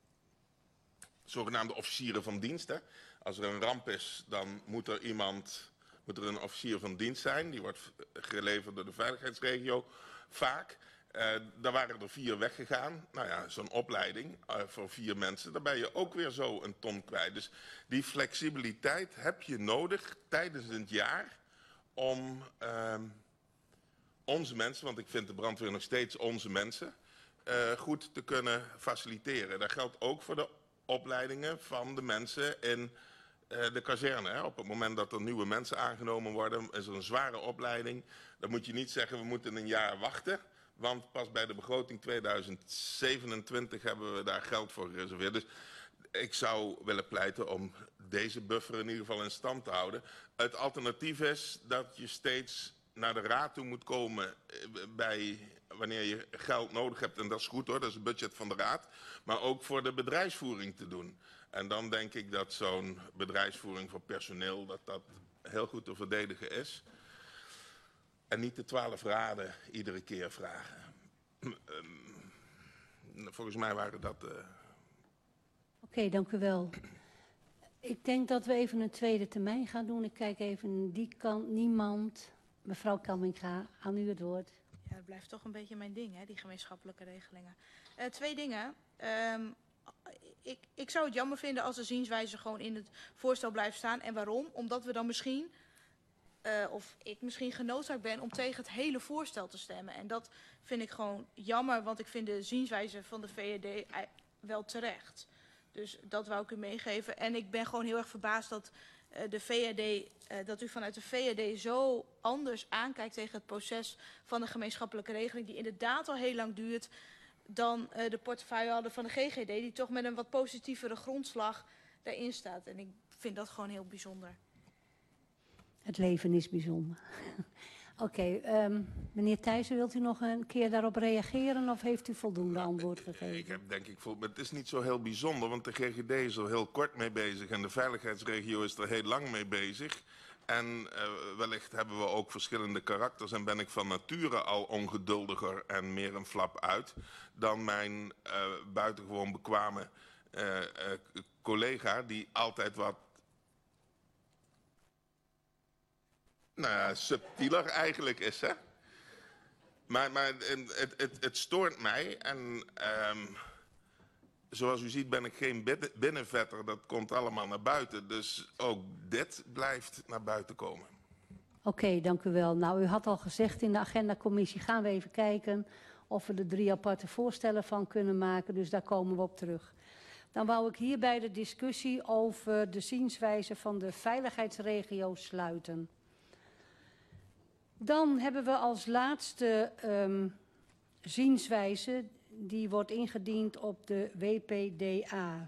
zogenaamde officieren van dienst. Hè. Als er een ramp is, dan moet er iemand, moet er een officier van dienst zijn. Die wordt geleverd door de veiligheidsregio vaak. Uh, daar waren er vier weggegaan. Nou ja, zo'n opleiding uh, voor vier mensen, daar ben je ook weer zo een ton kwijt. Dus die flexibiliteit heb je nodig tijdens het jaar om uh, onze mensen, want ik vind de brandweer nog steeds onze mensen, uh, goed te kunnen faciliteren. Dat geldt ook voor de opleidingen van de mensen in uh, de kazerne. Hè. Op het moment dat er nieuwe mensen aangenomen worden, is er een zware opleiding. Dan moet je niet zeggen, we moeten een jaar wachten. Want pas bij de begroting tweeduizend zevenentwintig hebben we daar geld voor gereserveerd. Dus ik zou willen pleiten om deze buffer in ieder geval in stand te houden. Het alternatief is dat je steeds naar de raad toe moet komen bij wanneer je geld nodig hebt. En dat is goed hoor, dat is het budget van de raad. Maar ook voor de bedrijfsvoering te doen. En dan denk ik dat zo'n bedrijfsvoering voor personeel, dat dat heel goed te verdedigen is. En niet de twaalf raden iedere keer vragen. Volgens mij waren dat... Uh... Oké, okay, dank u wel. Ik denk dat we even een tweede termijn gaan doen. Ik kijk even die kant, niemand. Mevrouw Kamminga, aan u het woord. Ja, dat blijft toch een beetje mijn ding, hè, die gemeenschappelijke regelingen. Uh, twee dingen. Um, ik, ik zou het jammer vinden als de zienswijze gewoon in het voorstel blijft staan. En waarom? Omdat we dan misschien... Uh, of ik misschien genoodzaakt ben om tegen het hele voorstel te stemmen. En dat vind ik gewoon jammer, want ik vind de zienswijze van de V R D wel terecht. Dus dat wou ik u meegeven. En ik ben gewoon heel erg verbaasd dat, uh, de V R D, uh, dat u vanuit de V R D zo anders aankijkt tegen het proces van de gemeenschappelijke regeling, die inderdaad al heel lang duurt, dan uh, de portefeuillehouder van de G G D, die toch met een wat positievere grondslag daarin staat. En ik vind dat gewoon heel bijzonder. Het leven is bijzonder. Oké, okay, um, meneer Thijssen, wilt u nog een keer daarop reageren of heeft u voldoende nou, antwoord gegeven? Ik heb denk ik, vol, het is niet zo heel bijzonder, want de G G D is er heel kort mee bezig en de veiligheidsregio is er heel lang mee bezig. En uh, wellicht hebben we ook verschillende karakters en ben ik van nature al ongeduldiger en meer een flap uit dan mijn uh, buitengewoon bekwame uh, uh, collega die altijd wat nou ja, subtieler eigenlijk is, hè. Maar, maar het, het, het stoort mij en um, zoals u ziet ben ik geen binnenvetter, dat komt allemaal naar buiten. Dus ook dit blijft naar buiten komen. Oké, okay, dank u wel. Nou, u had al gezegd in de agendacommissie gaan we even kijken of we er drie aparte voorstellen van kunnen maken. Dus daar komen we op terug. Dan wou ik hierbij de discussie over de zienswijze van de veiligheidsregio sluiten. Dan hebben we als laatste um, zienswijze, die wordt ingediend op de W P D A.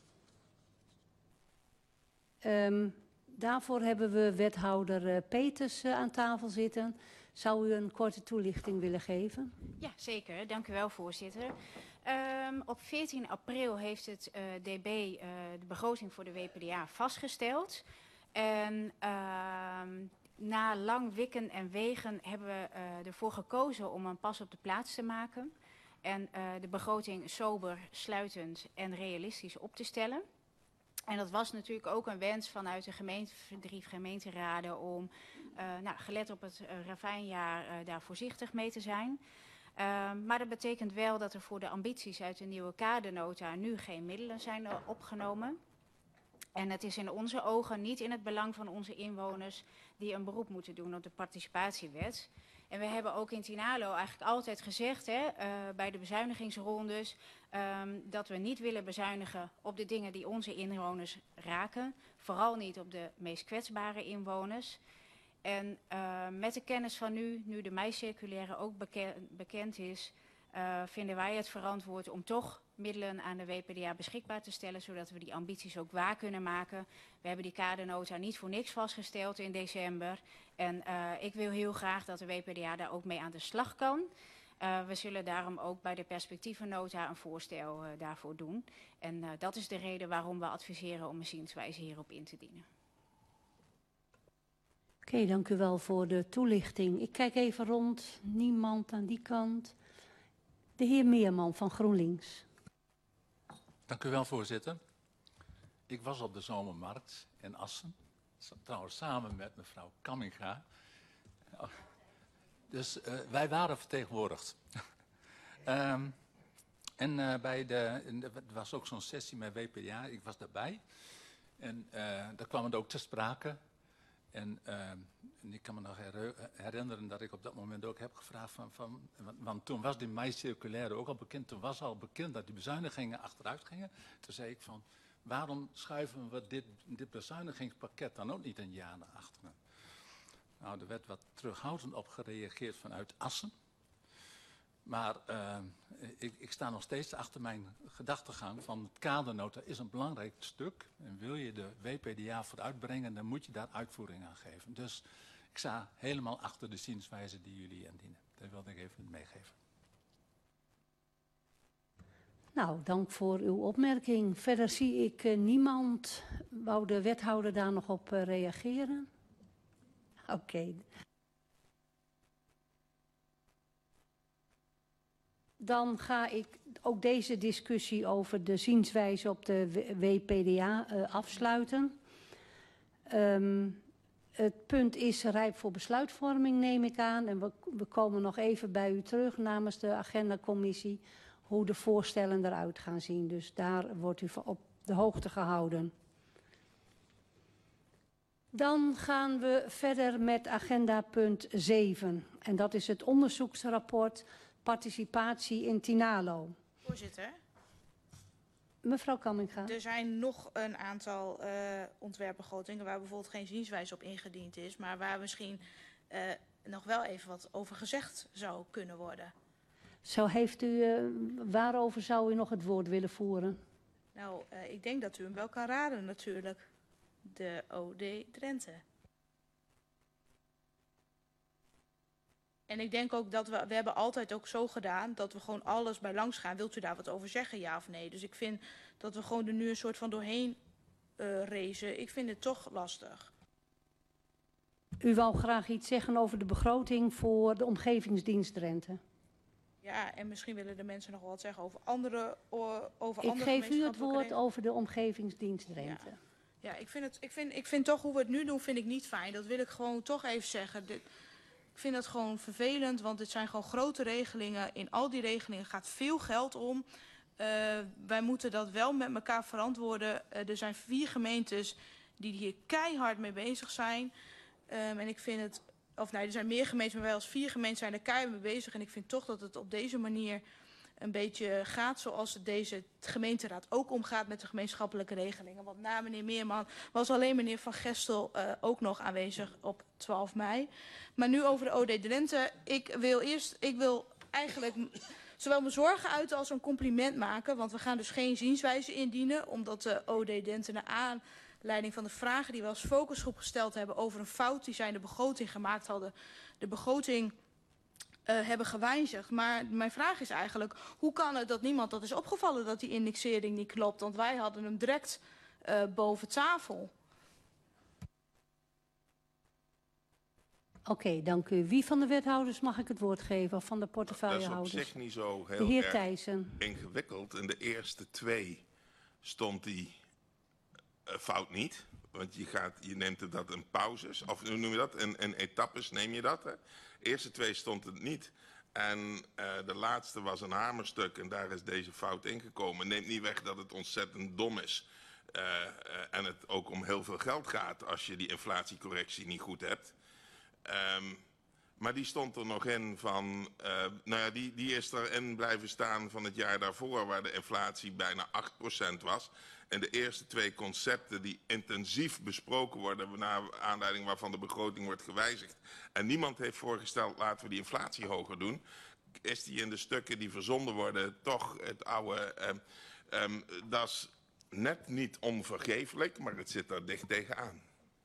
Um, daarvoor hebben we wethouder uh, Peters uh, aan tafel zitten. Zou u een korte toelichting willen geven? Ja, zeker. Dank u wel, voorzitter. Um, op veertien april heeft het uh, D B uh, de begroting voor de W P D A vastgesteld. En... Uh, Na lang wikken en wegen hebben we uh, ervoor gekozen om een pas op de plaats te maken. En uh, de begroting sober, sluitend en realistisch op te stellen. En dat was natuurlijk ook een wens vanuit de gemeente, drie gemeenteraden om, uh, nou, gelet op het uh, ravijnjaar, uh, daar voorzichtig mee te zijn. Uh, maar dat betekent wel dat er voor de ambities uit de nieuwe kadernota nu geen middelen zijn uh, opgenomen. En het is in onze ogen niet in het belang van onze inwoners die een beroep moeten doen op de participatiewet. En we hebben ook in Tinalo eigenlijk altijd gezegd, hè, uh, bij de bezuinigingsrondes, um, dat we niet willen bezuinigen op de dingen die onze inwoners raken. Vooral niet op de meest kwetsbare inwoners. En uh, met de kennis van nu, nu de mei-circulaire ook beke bekend is, uh, vinden wij het verantwoord om toch middelen aan de W P D A beschikbaar te stellen, zodat we die ambities ook waar kunnen maken. We hebben die kadernota niet voor niks vastgesteld in december. En uh, ik wil heel graag dat de W P D A daar ook mee aan de slag kan. Uh, we zullen daarom ook bij de perspectievennota een voorstel uh, daarvoor doen. En uh, dat is de reden waarom we adviseren om een zienswijze hierop in te dienen. Oké, okay, dank u wel voor de toelichting. Ik kijk even rond. Niemand aan die kant. De heer Meerman van GroenLinks. Dank u wel, voorzitter. Ik was op de zomermarkt in Assen. Trouwens samen met mevrouw Kamminga. Dus uh, wij waren vertegenwoordigd. um, en uh, bij de, er was ook zo'n sessie met W P D A. Ik was daarbij. En uh, daar kwam het ook ter sprake. En, uh, en ik kan me nog herinneren dat ik op dat moment ook heb gevraagd van, van want, want toen was die mei-circulaire ook al bekend, toen was al bekend dat die bezuinigingen achteruit gingen. Toen zei ik van, waarom schuiven we dit, dit bezuinigingspakket dan ook niet een jaar naar achteren? Nou, er werd wat terughoudend op gereageerd vanuit Assen. Maar uh, ik, ik sta nog steeds achter mijn gedachtegang van het kadernota is een belangrijk stuk. En wil je de W P D A vooruitbrengen, dan moet je daar uitvoering aan geven. Dus ik sta helemaal achter de zienswijze die jullie indienen. Dat wilde ik even meegeven. Nou, dank voor uw opmerking. Verder zie ik uh, niemand. Wou de wethouder daar nog op uh, reageren? Oké. Okay. Dan ga ik ook deze discussie over de zienswijze op de W P D A uh, afsluiten. Um, het punt is rijp voor besluitvorming, neem ik aan. En we, we komen nog even bij u terug namens de agendacommissie hoe de voorstellen eruit gaan zien. Dus daar wordt u op de hoogte gehouden. Dan gaan we verder met agenda punt zeven. En dat is het onderzoeksrapport participatie in Tinalo. Voorzitter. Mevrouw Kamminga. Er zijn nog een aantal uh, ontwerpbegrotingen waar bijvoorbeeld geen zienswijze op ingediend is, maar waar misschien uh, nog wel even wat over gezegd zou kunnen worden. Zo heeft u, uh, waarover zou u nog het woord willen voeren? Nou, uh, ik denk dat u hem wel kan raden natuurlijk. De O D Drenthe. En ik denk ook dat we, we hebben altijd ook zo gedaan dat we gewoon alles bij langs gaan. Wilt u daar wat over zeggen, ja of nee? Dus ik vind dat we gewoon er nu een soort van doorheen uh, racen. Ik vind het toch lastig. U wou graag iets zeggen over de begroting voor de omgevingsdienst Drenthe. Ja, en misschien willen de mensen nog wat zeggen over andere uh, over Ik andere geef u het woord over de omgevingsdienst Drenthe. Ja. Ja, ik vind, het, ik, vind, ik vind toch hoe we het nu doen, vind ik niet fijn. Dat wil ik gewoon toch even zeggen. Dit, ik vind dat gewoon vervelend, want het zijn gewoon grote regelingen. In al die regelingen gaat veel geld om. Uh, wij moeten dat wel met elkaar verantwoorden. Uh, er zijn vier gemeentes die hier keihard mee bezig zijn. Um, en ik vind het, of nee, er zijn meer gemeenten, maar wij als vier gemeenten zijn er keihard mee bezig. En ik vind toch dat het op deze manier een beetje gaat zoals deze gemeenteraad ook omgaat met de gemeenschappelijke regelingen. Want na meneer Meerman was alleen meneer Van Gestel uh, ook nog aanwezig op twaalf mei. Maar nu over de O D Drenthe. Ik wil eerst, ik wil eigenlijk zowel mijn zorgen uiten als een compliment maken. Want we gaan dus geen zienswijze indienen, omdat de O D Drenthe naar aanleiding van de vragen die we als focusgroep gesteld hebben over een fout die zij in de begroting gemaakt hadden, de begroting Uh, hebben gewijzigd. Maar mijn vraag is eigenlijk, hoe kan het dat niemand dat is opgevallen dat die indexering niet klopt? Want wij hadden hem direct uh, boven tafel. Oké, okay, dank u. Wie van de wethouders mag ik het woord geven of van de portefeuillehouders? Dat is op zich niet zo heel de heer erg Thijssen. ingewikkeld. In de eerste twee stond die uh, fout niet. Want je, gaat, je neemt het dat in pauzes, of hoe noem je dat? In, in etappes neem je dat. Hè? De eerste twee stond het niet. En uh, de laatste was een hamerstuk en daar is deze fout ingekomen. Neemt niet weg dat het ontzettend dom is. Uh, uh, en het ook om heel veel geld gaat als je die inflatiecorrectie niet goed hebt. Um, maar die stond er nog in van, uh, nou ja, die, die is erin blijven staan van het jaar daarvoor, waar de inflatie bijna acht procent was. En de eerste twee concepten die intensief besproken worden, naar aanleiding waarvan de begroting wordt gewijzigd. En niemand heeft voorgesteld, laten we die inflatie hoger doen. Is die in de stukken die verzonden worden toch het oude, um, um, dat is net niet onvergeeflijk, maar het zit er dicht tegenaan.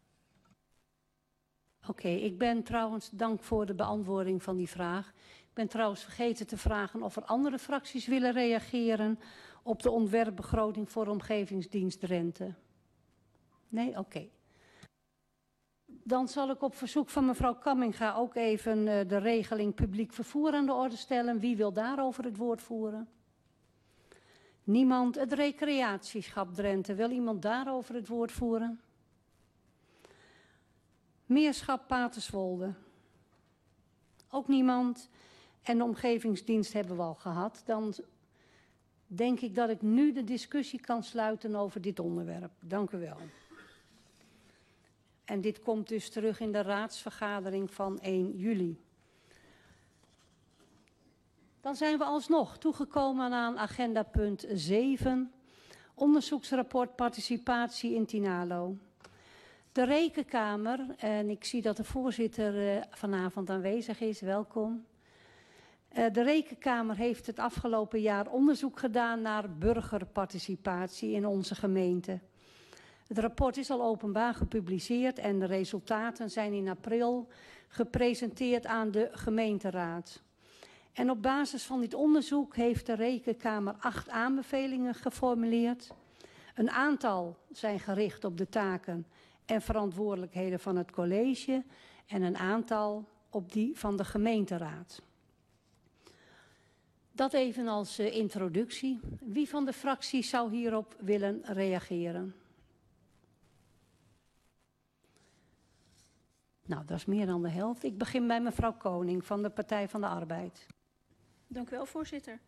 Oké, okay, ik ben trouwens, dank voor de beantwoording van die vraag. Ik ben trouwens vergeten te vragen of er andere fracties willen reageren op de ontwerpbegroting voor omgevingsdienst Drenthe. Nee? Oké. Okay. Dan zal ik op verzoek van mevrouw Kamminga ook even uh, de regeling publiek vervoer aan de orde stellen. Wie wil daarover het woord voeren? Niemand. Het recreatieschap Drenthe. Wil iemand daarover het woord voeren? Meerschap Paterswolde. Ook niemand. En de omgevingsdienst hebben we al gehad. Dan denk ik dat ik nu de discussie kan sluiten over dit onderwerp. Dank u wel. En dit komt dus terug in de raadsvergadering van één juli. Dan zijn we alsnog toegekomen aan agenda punt zeven. Onderzoeksrapport participatie in Tinalo. De Rekenkamer, en ik zie dat de voorzitter uh, vanavond aanwezig is, welkom. Uh, de Rekenkamer heeft het afgelopen jaar onderzoek gedaan naar burgerparticipatie in onze gemeente. Het rapport is al openbaar gepubliceerd en de resultaten zijn in april gepresenteerd aan de gemeenteraad. En op basis van dit onderzoek heeft de Rekenkamer acht aanbevelingen geformuleerd. Een aantal zijn gericht op de taken en verantwoordelijkheden van het college en een aantal op die van de gemeenteraad. Dat even als uh, introductie. Wie van de fracties zou hierop willen reageren? Nou, dat is meer dan de helft. Ik begin bij mevrouw Koning van de Partij van de Arbeid. Dank u wel, voorzitter.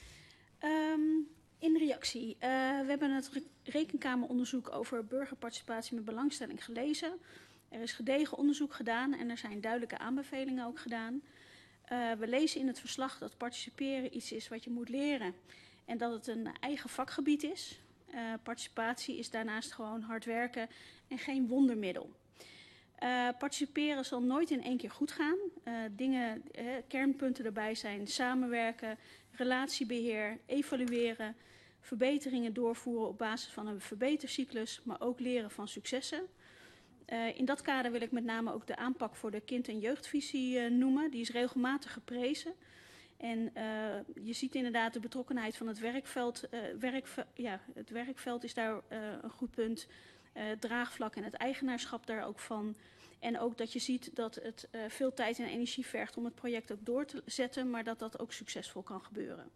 Um, in reactie, uh, we hebben het re rekenkameronderzoek over burgerparticipatie met belangstelling gelezen. Er is gedegen onderzoek gedaan en er zijn duidelijke aanbevelingen ook gedaan. Uh, we lezen in het verslag dat participeren iets is wat je moet leren en dat het een eigen vakgebied is. Uh, participatie is daarnaast gewoon hard werken en geen wondermiddel. Uh, participeren zal nooit in één keer goed gaan. Uh, dingen, eh, kernpunten erbij zijn samenwerken, relatiebeheer, evalueren, verbeteringen doorvoeren op basis van een verbetercyclus, maar ook leren van successen. Uh, in dat kader wil ik met name ook de aanpak voor de kind- en jeugdvisie uh, noemen. Die is regelmatig geprezen. En uh, je ziet inderdaad de betrokkenheid van het werkveld. Uh, werkve ja, het werkveld is daar uh, een goed punt. Uh, draagvlak en het eigenaarschap daar ook van. En ook dat je ziet dat het uh, veel tijd en energie vergt om het project ook door te zetten, maar dat dat ook succesvol kan gebeuren.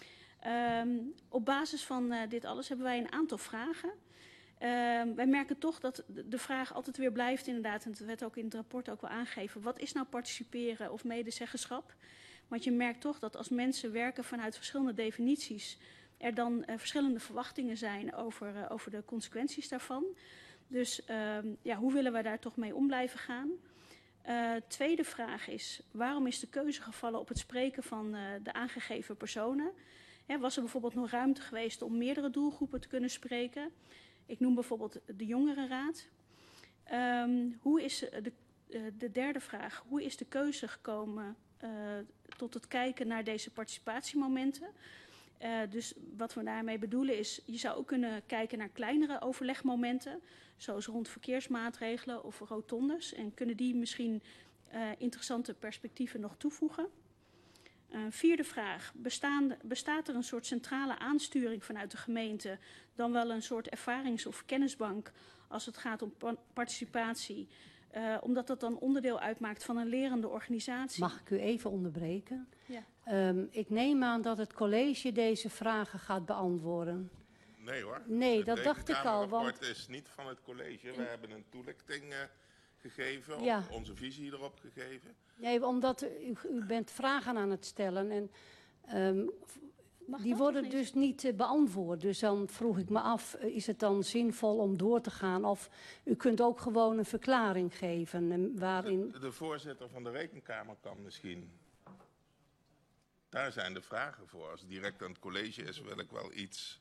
Um, op basis van uh, dit alles hebben wij een aantal vragen. Uh, wij merken toch dat de vraag altijd weer blijft inderdaad, en dat werd ook in het rapport ook wel aangegeven, wat is nou participeren of medezeggenschap? Want je merkt toch dat als mensen werken vanuit verschillende definities, er dan uh, verschillende verwachtingen zijn over, uh, over de consequenties daarvan. Dus uh, ja, hoe willen we daar toch mee om blijven gaan? Uh, tweede vraag is, waarom is de keuze gevallen op het spreken van uh, de aangegeven personen? He, was er bijvoorbeeld nog ruimte geweest om meerdere doelgroepen te kunnen spreken? Ik noem bijvoorbeeld de Jongerenraad. Um, hoe is de, uh, de derde vraag, hoe is de keuze gekomen uh, tot het kijken naar deze participatiemomenten? Uh, dus wat we daarmee bedoelen is, je zou ook kunnen kijken naar kleinere overlegmomenten, zoals rond verkeersmaatregelen of rotondes. En kunnen die misschien uh, interessante perspectieven nog toevoegen? Uh, vierde vraag, bestaan, bestaat er een soort centrale aansturing vanuit de gemeente, dan wel een soort ervarings- of kennisbank als het gaat om participatie, uh, omdat dat dan onderdeel uitmaakt van een lerende organisatie? Mag ik u even onderbreken? Ja. Um, ik neem aan dat het college deze vragen gaat beantwoorden. Nee hoor. Nee, Het dat dacht ik al, want- rekenkamerrapport is niet van het college. We hebben een toelichting uh, gegeven, Ja. onze visie erop gegeven. Nee, omdat u, u bent vragen aan het stellen en um, Mag die dat worden of niet? dus niet uh, beantwoord. Dus dan vroeg ik me af, uh, is het dan zinvol om door te gaan? Of u kunt ook gewoon een verklaring geven uh, waarin... De, de voorzitter van de rekenkamer kan misschien... Daar zijn de vragen voor. Als het direct aan het college is, wil ik wel iets...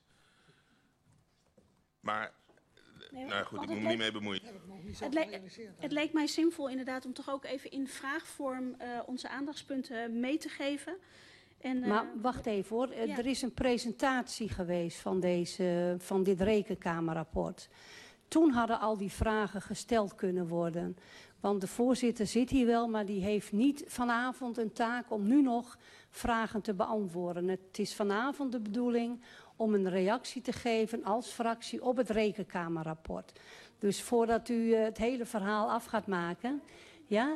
Maar, Nee, nou goed, want ik moet het me niet leek- mee bemoeien. Het, le het leek mij zinvol inderdaad om toch ook even in vraagvorm uh, onze aandachtspunten mee te geven. En, uh, Maar wacht even hoor, Uh, ja. er is een presentatie geweest van, deze, van dit rekenkamerrapport. Toen hadden al die vragen gesteld kunnen worden. Want de voorzitter zit hier wel, maar die heeft niet vanavond een taak om nu nog vragen te beantwoorden. Het is vanavond de bedoeling om een reactie te geven als fractie op het rekenkamerrapport. Dus voordat u uh, het hele verhaal af gaat maken, ja...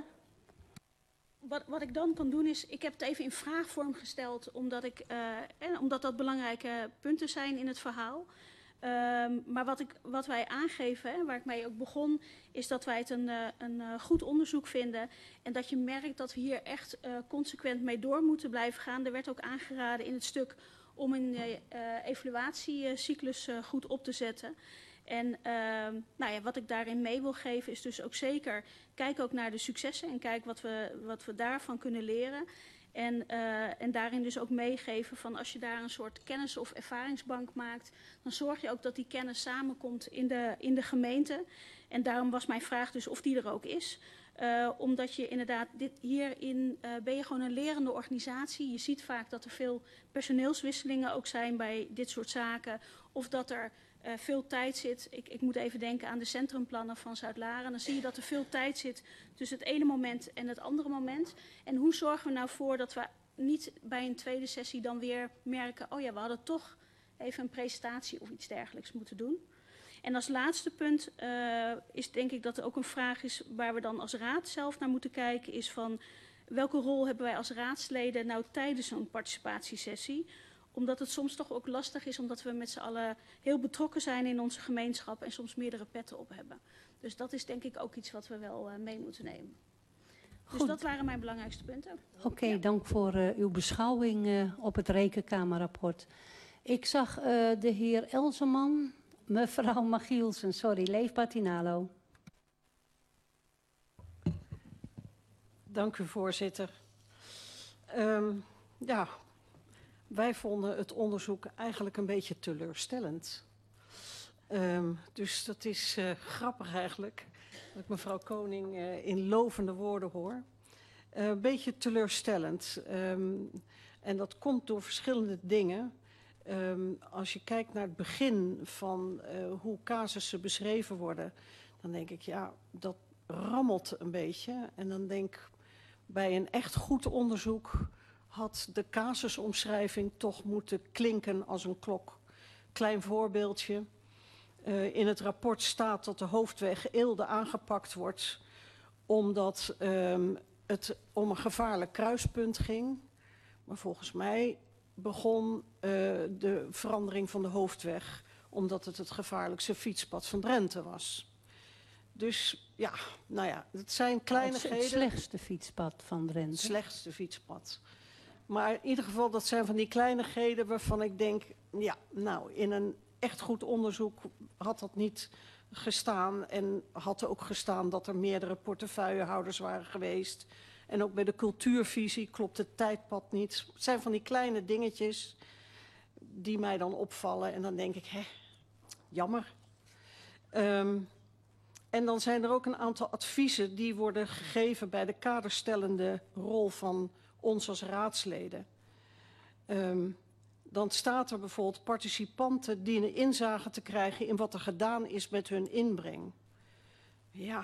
Wat, wat ik dan kan doen is, ik heb het even in vraagvorm gesteld, omdat, ik, uh, eh, omdat dat belangrijke punten zijn in het verhaal. Um, maar wat, ik, wat wij aangeven, hè, waar ik mee ook begon, is dat wij het een, uh, een uh, goed onderzoek vinden. En dat je merkt dat we hier echt uh, consequent mee door moeten blijven gaan. Er werd ook aangeraden in het stuk om een uh, uh, evaluatiecyclus uh, goed op te zetten. En uh, nou ja, wat ik daarin mee wil geven is dus ook zeker, kijk ook naar de successen en kijk wat we, wat we daarvan kunnen leren. En, uh, en daarin dus ook meegeven van als je daar een soort kennis- of ervaringsbank maakt, dan zorg je ook dat die kennis samenkomt in de, in de gemeente. En daarom was mijn vraag dus of die er ook is. Uh, omdat je inderdaad, dit, hierin uh, ben je gewoon een lerende organisatie. Je ziet vaak dat er veel personeelswisselingen ook zijn bij dit soort zaken. Of dat er uh, veel tijd zit. Ik, ik moet even denken aan de centrumplannen van Zuid-Laren. Dan zie je dat er veel tijd zit tussen het ene moment en het andere moment. En hoe zorgen we nou voor dat we niet bij een tweede sessie dan weer merken, oh ja, we hadden toch even een presentatie of iets dergelijks moeten doen. En als laatste punt uh, is denk ik dat er ook een vraag is waar we dan als raad zelf naar moeten kijken, is van welke rol hebben wij als raadsleden nou tijdens zo'n participatiesessie? Omdat het soms toch ook lastig is, omdat we met z'n allen heel betrokken zijn in onze gemeenschap en soms meerdere petten op hebben. Dus dat is denk ik ook iets wat we wel uh, mee moeten nemen. Dus Goed. dat waren mijn belangrijkste punten. Oké, okay, ja. dank voor uh, uw beschouwing uh, op het rekenkamerrapport. Ik zag uh, de heer Elseman, mevrouw Magielsen, sorry, Leefbaar Tinalo. Dank u, voorzitter. Um, ja, wij vonden het onderzoek eigenlijk een beetje teleurstellend. Um, dus dat is uh, grappig eigenlijk, dat ik mevrouw Koning uh, in lovende woorden hoor. Uh, een beetje teleurstellend. Um, en dat komt door verschillende dingen. Um, als je kijkt naar het begin van uh, hoe casussen beschreven worden, dan denk ik, ja, dat rammelt een beetje. En dan denk ik, bij een echt goed onderzoek had de casusomschrijving toch moeten klinken als een klok. Klein voorbeeldje. Uh, in het rapport staat dat de hoofdweg Eelde aangepakt wordt omdat um, het om een gevaarlijk kruispunt ging. Maar volgens mij begon uh, de verandering van de hoofdweg omdat het het gevaarlijkste fietspad van Drenthe was. Dus ja, nou ja, het zijn kleinigheden. Het slechtste fietspad van Drenthe. Het slechtste fietspad. Maar in ieder geval, dat zijn van die kleinigheden waarvan ik denk, ja, nou, in een echt goed onderzoek had dat niet gestaan. En had er ook gestaan dat er meerdere portefeuillehouders waren geweest. En ook bij de cultuurvisie klopt het tijdpad niet. Het zijn van die kleine dingetjes die mij dan opvallen. En dan denk ik, hè, jammer. Um, en dan zijn er ook een aantal adviezen die worden gegeven bij de kaderstellende rol van ons als raadsleden. Um, dan staat er bijvoorbeeld, participanten dienen inzage te krijgen in wat er gedaan is met hun inbreng. Ja,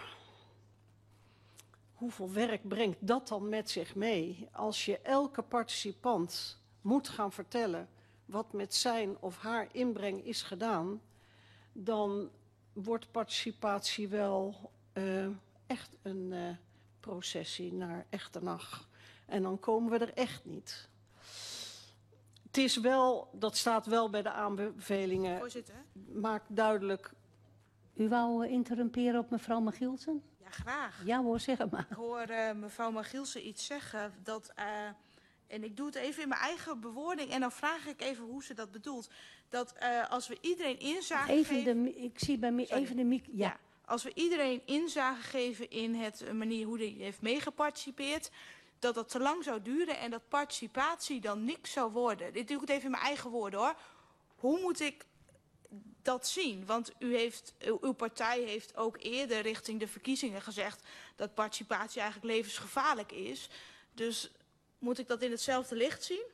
hoeveel werk brengt dat dan met zich mee? Als je elke participant moet gaan vertellen wat met zijn of haar inbreng is gedaan, dan wordt participatie wel uh, echt een uh, processie naar Echternach. En dan komen we er echt niet. het is wel, dat staat wel bij de aanbevelingen. Voorzitter. Maakt duidelijk. U wou uh, interrumperen op mevrouw Magielsen? Ja, graag. Ja hoor, zeg het maar. Ik hoor uh, mevrouw Magielsen iets zeggen dat... Uh, en ik doe het even in mijn eigen bewoording en dan vraag ik even hoe ze dat bedoelt. Dat uh, als we iedereen inzage even geven... De, ik zie bij me even de mic... Ja. ja. Als we iedereen inzage geven in het manier hoe hij heeft meegeparticipeerd... dat dat te lang zou duren en dat participatie dan niks zou worden. Dit doe ik het even in mijn eigen woorden hoor. Hoe moet ik dat zien? Want u heeft, uw partij heeft ook eerder richting de verkiezingen gezegd... dat participatie eigenlijk levensgevaarlijk is. Dus moet ik dat in hetzelfde licht zien?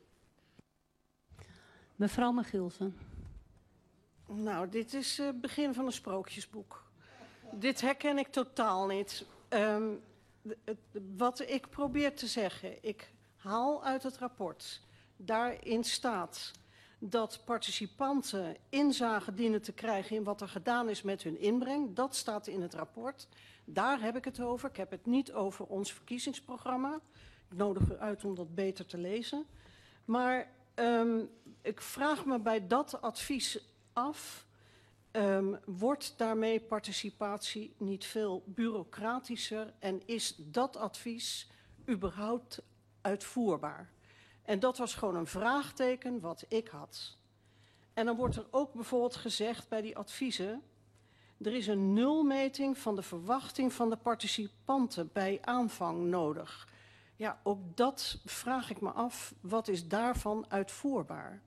Mevrouw Magielsen. Nou, dit is het uh, begin van een sprookjesboek. Dit herken ik totaal niet. Um, de, de, wat ik probeer te zeggen, ik haal uit het rapport. Daarin staat dat participanten inzage dienen te krijgen in wat er gedaan is met hun inbreng. Dat staat in het rapport. Daar heb ik het over. Ik heb het niet over ons verkiezingsprogramma. Ik nodig u uit om dat beter te lezen. Maar um, ik vraag me bij dat advies af... Um, wordt daarmee participatie niet veel bureaucratischer... en is dat advies überhaupt uitvoerbaar? En dat was gewoon een vraagteken wat ik had. En dan wordt er ook bijvoorbeeld gezegd bij die adviezen... er is een nulmeting van de verwachting van de participanten bij aanvang nodig... Ja, ook dat vraag ik me af, wat is daarvan uitvoerbaar?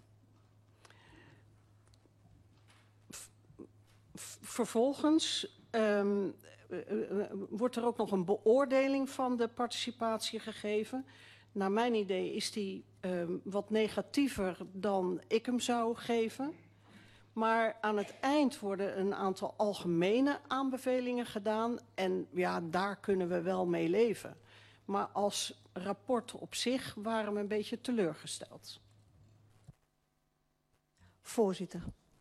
Vervolgens um, uh, wordt er ook nog een beoordeling van de participatie gegeven. Naar mijn idee is die um, wat negatiever dan ik hem zou geven. Maar aan het eind worden een aantal algemene aanbevelingen gedaan. En ja, daar kunnen we wel mee leven. Maar als rapport op zich waren we een beetje teleurgesteld. Voorzitter.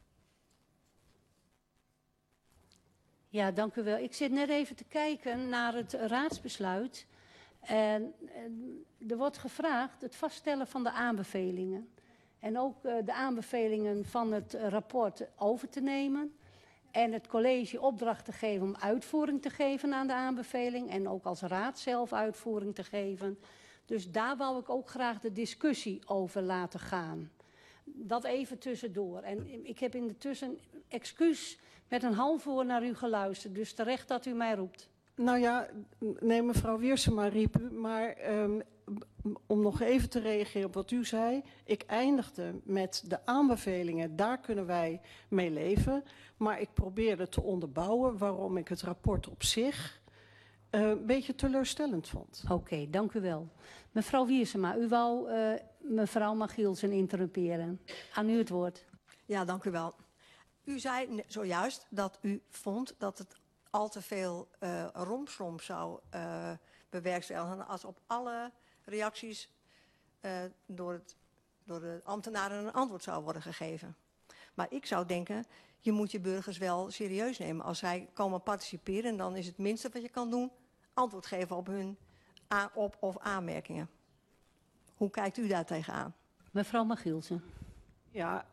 Ja, dank u wel. Ik zit net even te kijken naar het raadsbesluit. En, en er wordt gevraagd het vaststellen van de aanbevelingen. En ook uh, de aanbevelingen van het uh, rapport over te nemen. En het college opdracht te geven om uitvoering te geven aan de aanbeveling. En ook als raad zelf uitvoering te geven. Dus daar wou ik ook graag de discussie over laten gaan. Dat even tussendoor. En ik heb in de tussen excuus met een half oor naar u geluisterd. Dus terecht dat u mij roept. Nou ja, nee, mevrouw Wiersema riep u. Maar um, om nog even te reageren op wat u zei. Ik eindigde met de aanbevelingen. Daar kunnen wij mee leven. Maar ik probeerde te onderbouwen waarom ik het rapport op zich uh, een beetje teleurstellend vond. Oké, okay, dank u wel. Mevrouw Wiersema, u wou uh, mevrouw Magielsen interrumperen. Aan u het woord. Ja, dank u wel. U zei zojuist dat u vond dat het al te veel uh, rompslomp zou uh, bewerkstelligen als op alle reacties uh, door, het, door de ambtenaren een antwoord zou worden gegeven. Maar ik zou denken, je moet je burgers wel serieus nemen. Als zij komen participeren, dan is het minste wat je kan doen antwoord geven op hun op- of aanmerkingen. Hoe kijkt u daar tegenaan? Mevrouw Magielsen. Ja,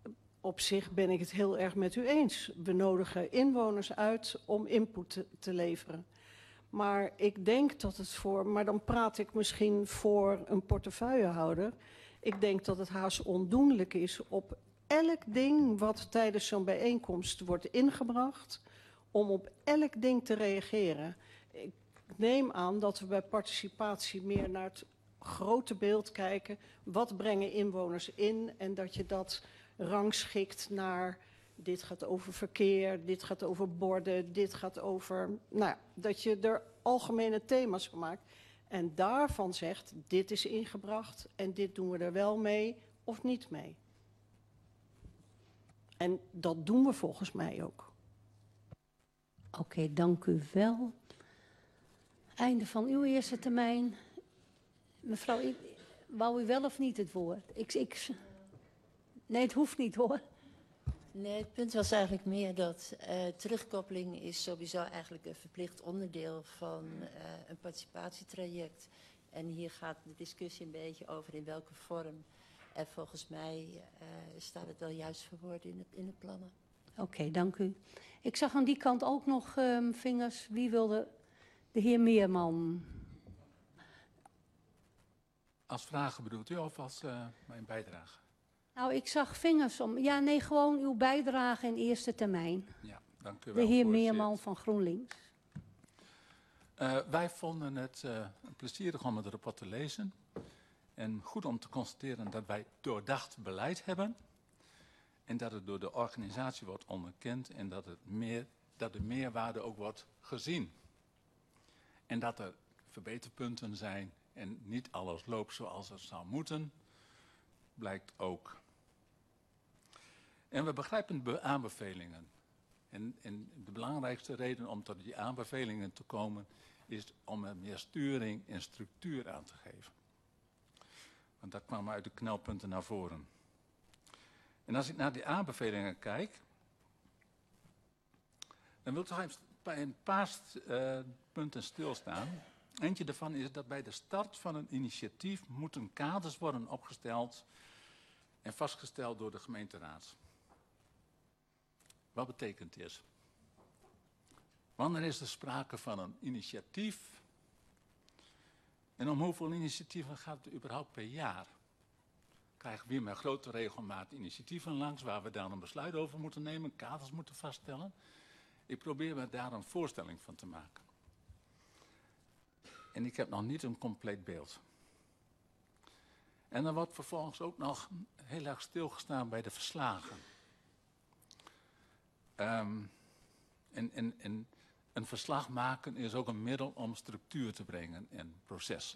op zich ben ik het heel erg met u eens. We nodigen inwoners uit om input te, te leveren. Maar ik denk dat het voor, maar dan praat ik misschien voor een portefeuillehouder. Ik denk dat het haast ondoenlijk is op elk ding wat tijdens zo'n bijeenkomst wordt ingebracht, om op elk ding te reageren. Ik neem aan dat we bij participatie meer naar het grote beeld kijken. Wat brengen inwoners in? En dat je dat rangschikt naar, dit gaat over verkeer, dit gaat over borden, dit gaat over, nou ja, dat je er algemene thema's van maakt. En daarvan zegt, dit is ingebracht en dit doen we er wel mee of niet mee. En dat doen we volgens mij ook. Oké, okay, dank u wel. Einde van uw eerste termijn. Mevrouw, ik, wou u wel of niet het woord? Ik, ik, nee, het hoeft niet hoor. Nee, het punt was eigenlijk meer dat uh, terugkoppeling is sowieso eigenlijk een verplicht onderdeel van uh, een participatietraject. En hier gaat de discussie een beetje over in welke vorm En volgens mij uh, staat het wel juist verwoord in de, in de plannen. Oké, okay, dank u. Ik zag aan die kant ook nog um, vingers. Wie wilde? De heer Meerman. Als vragen bedoelt u of als uh, mijn bijdrage? Nou, ik zag vingers om. Ja, nee, gewoon uw bijdrage in eerste termijn. Ja, dank u wel. De heer Meerman van GroenLinks. Uh, wij vonden het uh, plezierig om het rapport te lezen. En goed om te constateren dat wij doordacht beleid hebben. En dat het door de organisatie wordt onderkend en dat, het meer, dat de meerwaarde ook wordt gezien. En dat er verbeterpunten zijn en niet alles loopt zoals het zou moeten, blijkt ook. En we begrijpen de aanbevelingen. En, en de belangrijkste reden om tot die aanbevelingen te komen is om er meer sturing en structuur aan te geven. Want dat kwam uit de knelpunten naar voren. En als ik naar die aanbevelingen kijk, dan wil ik toch bij een paar uh, punten stilstaan. Eentje daarvan is dat bij de start van een initiatief moeten kaders worden opgesteld en vastgesteld door de gemeenteraad. Wat betekent dit? Wanneer is er sprake van een initiatief? En om hoeveel initiatieven gaat het überhaupt per jaar? Krijgen we weer met grote regelmaat initiatieven langs waar we dan een besluit over moeten nemen, kaders moeten vaststellen? Ik probeer me daar een voorstelling van te maken. En ik heb nog niet een compleet beeld. En dan wordt vervolgens ook nog heel erg stilgestaan bij de verslagen. Um, en, en, en een verslag maken is ook een middel om structuur te brengen in processen.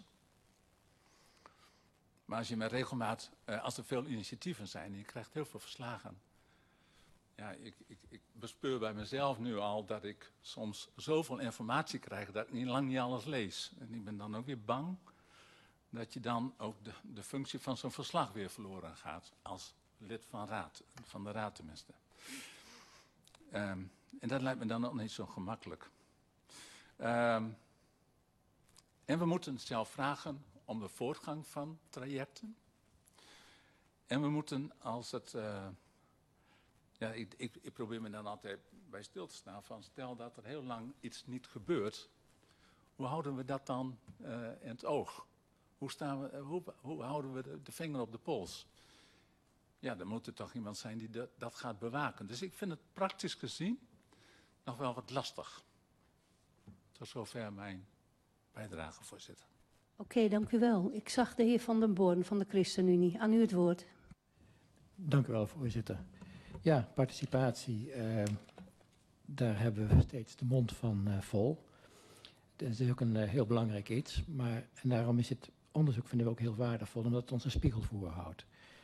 Maar als je met regelmaat, uh, als er veel initiatieven zijn en je krijgt heel veel verslagen. Ja, ik, ik, ik bespeur bij mezelf nu al dat ik soms zoveel informatie krijg dat ik niet, lang niet alles lees. En ik ben dan ook weer bang dat je dan ook de, de functie van zo'n verslag weer verloren gaat. Als lid van, raad, van de raad tenminste. Um, en dat lijkt me dan ook niet zo gemakkelijk. Um, en we moeten zelf vragen om de voortgang van trajecten. En we moeten als het... Uh, ja, ik, ik, ik probeer me dan altijd bij stil te staan van stel dat er heel lang iets niet gebeurt. Hoe houden we dat dan uh, in het oog? Hoe, staan we, uh, hoe, hoe houden we de, de vinger op de pols? Ja, dan moet er toch iemand zijn die de, dat gaat bewaken. Dus ik vind het praktisch gezien nog wel wat lastig. Tot zover mijn bijdrage, voorzitter. Oké, okay, dank u wel. Ik zag de heer Van den Born van de ChristenUnie. Aan u het woord. Dank u wel, voorzitter. Ja, participatie, uh, daar hebben we steeds de mond van uh, vol. Dat is ook een uh, heel belangrijk iets, maar en daarom is het onderzoek vinden we ook heel waardevol, omdat het ons een spiegel voorhoudt.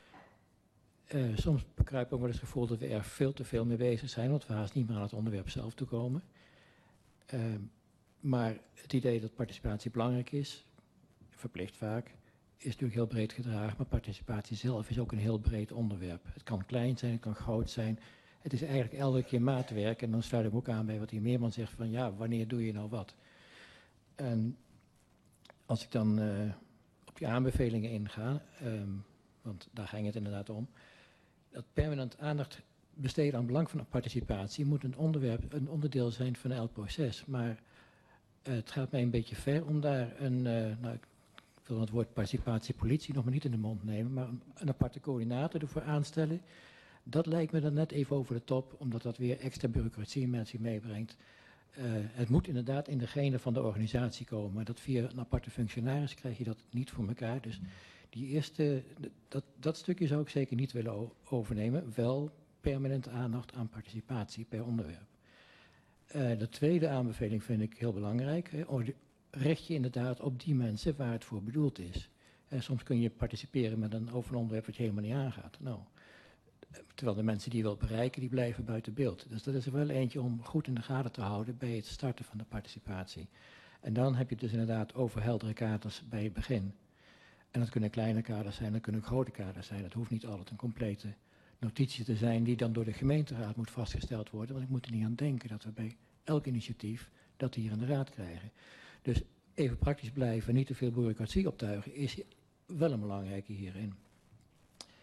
Uh, soms bekruipt ook wel eens het gevoel dat we er veel te veel mee bezig zijn, want we haast niet meer aan het onderwerp zelf toe komen. Uh, maar het idee dat participatie belangrijk is, verplicht vaak, is natuurlijk heel breed gedragen, maar participatie zelf is ook een heel breed onderwerp. Het kan klein zijn, het kan groot zijn. Het is eigenlijk elke keer maatwerk en dan sluit ik ook aan bij wat de heer Meerman zegt van ja, wanneer doe je nou wat? En als ik dan uh, op die aanbevelingen inga, um, want daar ging het inderdaad om, dat permanent aandacht besteden aan belang van participatie moet een onderwerp, een onderdeel zijn van elk proces. Maar uh, het gaat mij een beetje ver om daar een, uh, nou, ik wil het woord participatiepolitie nog maar niet in de mond nemen, maar een, een aparte coördinator ervoor aanstellen. Dat lijkt me dan net even over de top, omdat dat weer extra bureaucratie met zich meebrengt. Uh, het moet inderdaad in degene van de organisatie komen, maar dat via een aparte functionaris krijg je dat niet voor elkaar. Dus die eerste, dat, dat stukje zou ik zeker niet willen overnemen. Wel permanente aandacht aan participatie per onderwerp. Uh, de tweede aanbeveling vind ik heel belangrijk. Hè. Richt je inderdaad op die mensen waar het voor bedoeld is. Uh, soms kun je participeren met een, over een onderwerp wat je helemaal niet aangaat. Nou, terwijl de mensen die je wilt bereiken, die blijven buiten beeld. Dus dat is er wel eentje om goed in de gaten te houden bij het starten van de participatie. En dan heb je dus inderdaad over heldere kaders bij het begin. En dat kunnen kleine kaders zijn, dat kunnen grote kaders zijn. Dat hoeft niet altijd een complete notitie te zijn die dan door de gemeenteraad moet vastgesteld worden. Want ik moet er niet aan denken dat we bij elk initiatief dat hier in de raad krijgen. Dus even praktisch blijven, niet te veel bureaucratie optuigen, is wel een belangrijke hierin.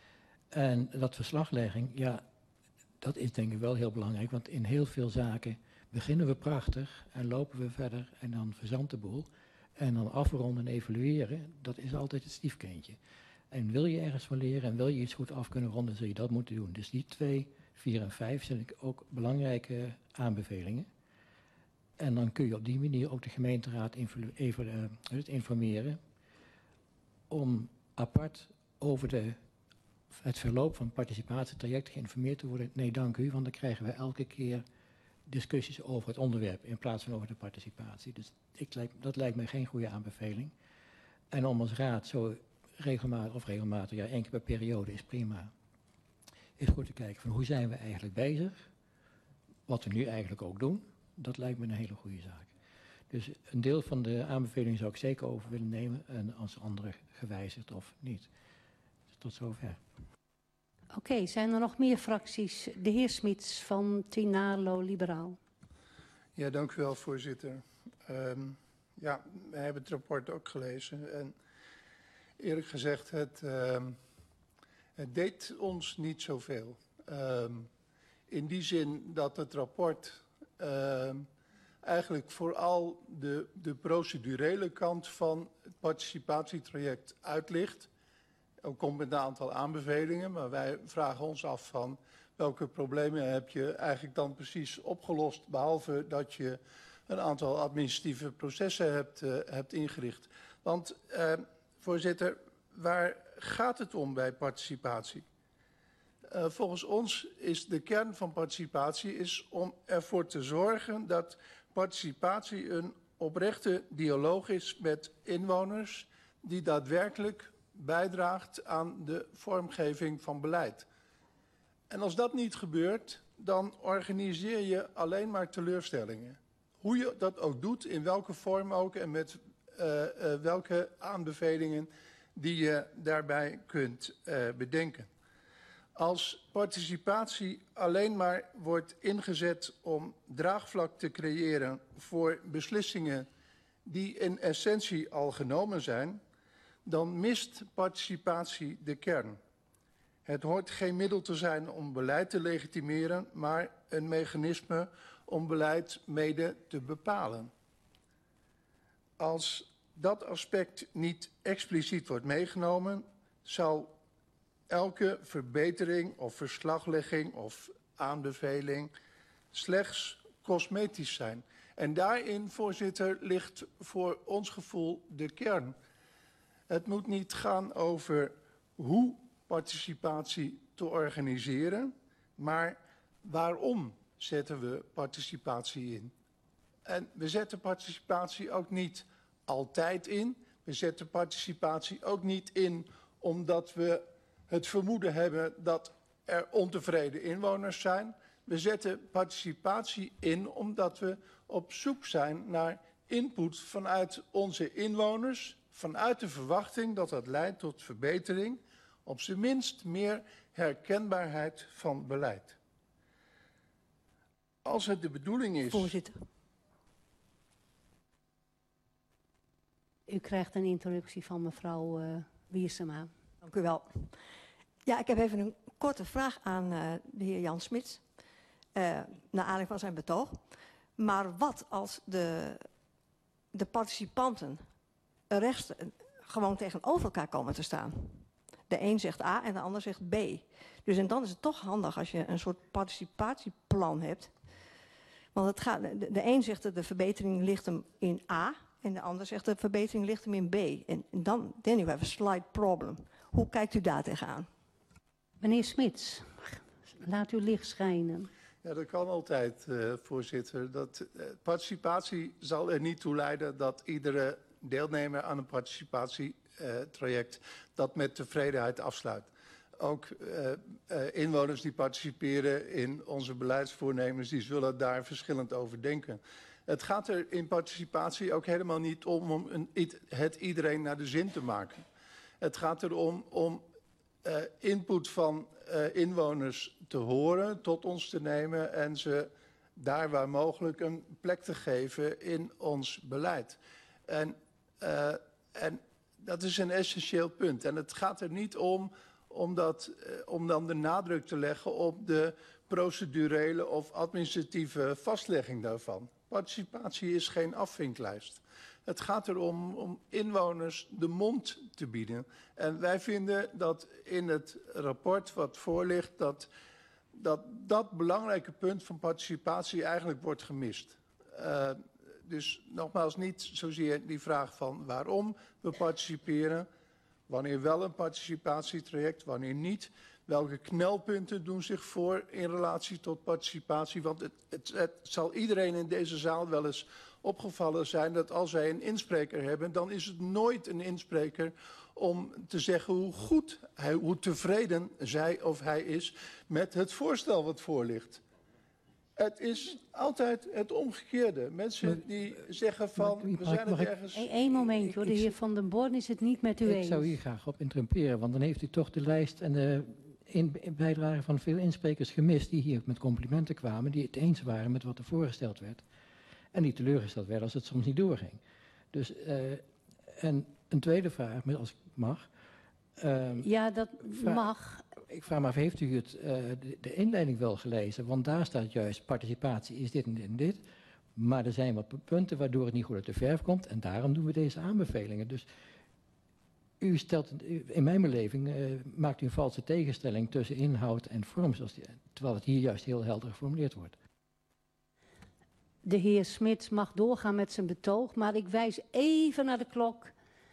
En dat verslaglegging, ja, dat is denk ik wel heel belangrijk. Want in heel veel zaken beginnen we prachtig en lopen we verder en dan verzandt de boel. En dan afronden en evalueren, dat is altijd het stiefkindje. En wil je ergens van leren en wil je iets goed af kunnen ronden, zul je dat moeten doen. Dus die twee, vier en vijf zijn ook belangrijke aanbevelingen. En dan kun je op die manier ook de gemeenteraad informeren om apart over de, het verloop van het participatietraject geïnformeerd te worden. Nee, dank u, want dan krijgen we elke keer discussies over het onderwerp in plaats van over de participatie. Dus ik, dat lijkt mij geen goede aanbeveling. En om als raad zo regelmatig, of regelmatig, ja, één keer per periode is prima, is goed te kijken van hoe zijn we eigenlijk bezig, wat we nu eigenlijk ook doen. Dat lijkt me een hele goede zaak. Dus een deel van de aanbevelingen zou ik zeker over willen nemen en als andere gewijzigd of niet. Dus tot zover. Oké, okay, zijn er nog meer fracties? De heer Smits van Tinalo Liberaal. Ja, dank u wel, voorzitter. Um, ja, we hebben het rapport ook gelezen en eerlijk gezegd, het, um, het deed ons niet zoveel. Um, in die zin dat het rapport um, eigenlijk vooral de, de procedurele kant van het participatietraject uitlicht. Ook komt met een aantal aanbevelingen, maar wij vragen ons af van welke problemen heb je eigenlijk dan precies opgelost, behalve dat je een aantal administratieve processen hebt, uh, hebt ingericht. Want, uh, voorzitter, waar gaat het om bij participatie? Uh, volgens ons is de kern van participatie is om ervoor te zorgen dat participatie een oprechte dialoog is met inwoners die daadwerkelijk bijdraagt aan de vormgeving van beleid. En als dat niet gebeurt, dan organiseer je alleen maar teleurstellingen. Hoe je dat ook doet, in welke vorm ook en met uh, uh, welke aanbevelingen die je daarbij kunt uh, bedenken. Als participatie alleen maar wordt ingezet om draagvlak te creëren voor beslissingen die in essentie al genomen zijn, dan mist participatie de kern. Het hoort geen middel te zijn om beleid te legitimeren, maar een mechanisme om beleid mede te bepalen. Als dat aspect niet expliciet wordt meegenomen, zal elke verbetering of verslaglegging of aanbeveling slechts cosmetisch zijn. En daarin, voorzitter, ligt voor ons gevoel de kern. Het moet niet gaan over hoe participatie te organiseren, maar waarom zetten we participatie in? En we zetten participatie ook niet altijd in. We zetten participatie ook niet in omdat we het vermoeden hebben dat er ontevreden inwoners zijn. We zetten participatie in omdat we op zoek zijn naar input vanuit onze inwoners, vanuit de verwachting dat dat leidt tot verbetering, op zijn minst meer herkenbaarheid van beleid. Als het de bedoeling is... Voorzitter. U krijgt een interruptie van mevrouw uh, Wiersema. Dank u wel. Ja, ik heb even een korte vraag aan uh, de heer Jan Smits, uh, naar aanleiding van zijn betoog. Maar wat als de, de participanten rechts gewoon tegenover elkaar komen te staan? De een zegt A en de ander zegt B. Dus en dan is het toch handig als je een soort participatieplan hebt. Want het gaat, de, de een zegt dat de verbetering ligt hem in A en de ander zegt dat de verbetering ligt hem in B. En, en dan, then you have a slight problem. Hoe kijkt u daar tegenaan? Meneer Smits, laat uw licht schijnen. Ja, dat kan altijd, uh, voorzitter. Dat, uh, participatie zal er niet toe leiden dat iedere deelnemer aan een participatietraject uh, dat met tevredenheid afsluit. Ook uh, uh, inwoners die participeren in onze beleidsvoornemens, die zullen daar verschillend over denken. Het gaat er in participatie ook helemaal niet om om een, het iedereen naar de zin te maken. Het gaat erom om uh, input van uh, inwoners te horen, tot ons te nemen en ze daar waar mogelijk een plek te geven in ons beleid. En, uh, en dat is een essentieel punt. En het gaat er niet om om, dat, uh, om dan de nadruk te leggen op de procedurele of administratieve vastlegging daarvan. Participatie is geen afvinklijst. Het gaat erom om inwoners de mond te bieden. En wij vinden dat in het rapport wat voor ligt, dat dat, dat belangrijke punt van participatie eigenlijk wordt gemist. Uh, dus nogmaals niet zozeer die vraag van waarom we participeren, wanneer wel een participatietraject, wanneer niet. Welke knelpunten doen zich voor in relatie tot participatie? Want het, het, het zal iedereen in deze zaal wel eens opgevallen zijn dat als wij een inspreker hebben, dan is het nooit een inspreker om te zeggen hoe goed, hij, hoe tevreden zij of hij is met het voorstel wat voor ligt. Het is altijd het omgekeerde. Mensen die zeggen van, we zijn het ergens... Eén moment hoor, de heer Van den Born is het niet met u eens. Ik zou hier graag op interrumperen, want dan heeft u toch de lijst en de in bijdrage van veel insprekers gemist die hier met complimenten kwamen, die het eens waren met wat er voorgesteld werd. En die teleurgesteld werden als het soms niet doorging. Dus, uh, en een tweede vraag, als ik mag. Uh, ja, dat vraag, mag. Ik vraag me af, heeft u het, uh, de, de inleiding wel gelezen? Want daar staat juist, participatie is dit en dit en dit. Maar er zijn wat punten waardoor het niet goed uit de verf komt. En daarom doen we deze aanbevelingen. Dus u stelt, in mijn beleving, uh, maakt u een valse tegenstelling tussen inhoud en vorm. Zoals die, terwijl het hier juist heel helder geformuleerd wordt. De heer Smits mag doorgaan met zijn betoog, maar ik wijs even naar de klok.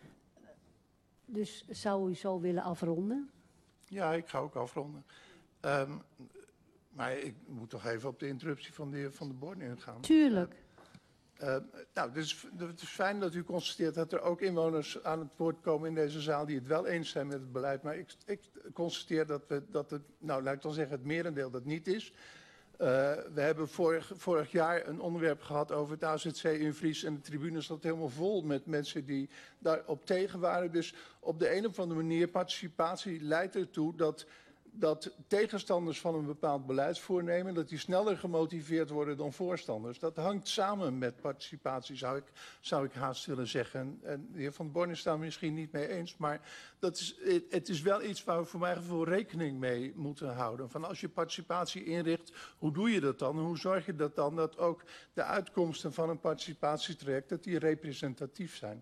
Dus zou u zo willen afronden? Ja, ik ga ook afronden. Um, maar ik moet toch even op de interruptie van de heer Van den Born ingaan. Tuurlijk. Uh, uh, nou, het is, het is fijn dat u constateert dat er ook inwoners aan het woord komen in deze zaal die het wel eens zijn met het beleid. Maar ik, ik constateer dat, we, dat het, nou laat ik dan zeggen, het merendeel dat niet is. Uh, we hebben vorig, vorig jaar een onderwerp gehad over het A Z C in Vries en de tribune zat helemaal vol met mensen die daarop tegen waren. Dus op de een of andere manier, participatie leidt ertoe dat, dat tegenstanders van een bepaald beleidsvoornemen, dat die sneller gemotiveerd worden dan voorstanders. Dat hangt samen met participatie, zou ik, zou ik haast willen zeggen. En de heer Van den Born is daar misschien niet mee eens, maar dat is, het, het is wel iets waar we voor mijn gevoel rekening mee moeten houden. Van als je participatie inricht, hoe doe je dat dan? En hoe zorg je dat dan dat ook de uitkomsten van een participatietraject, dat die representatief zijn?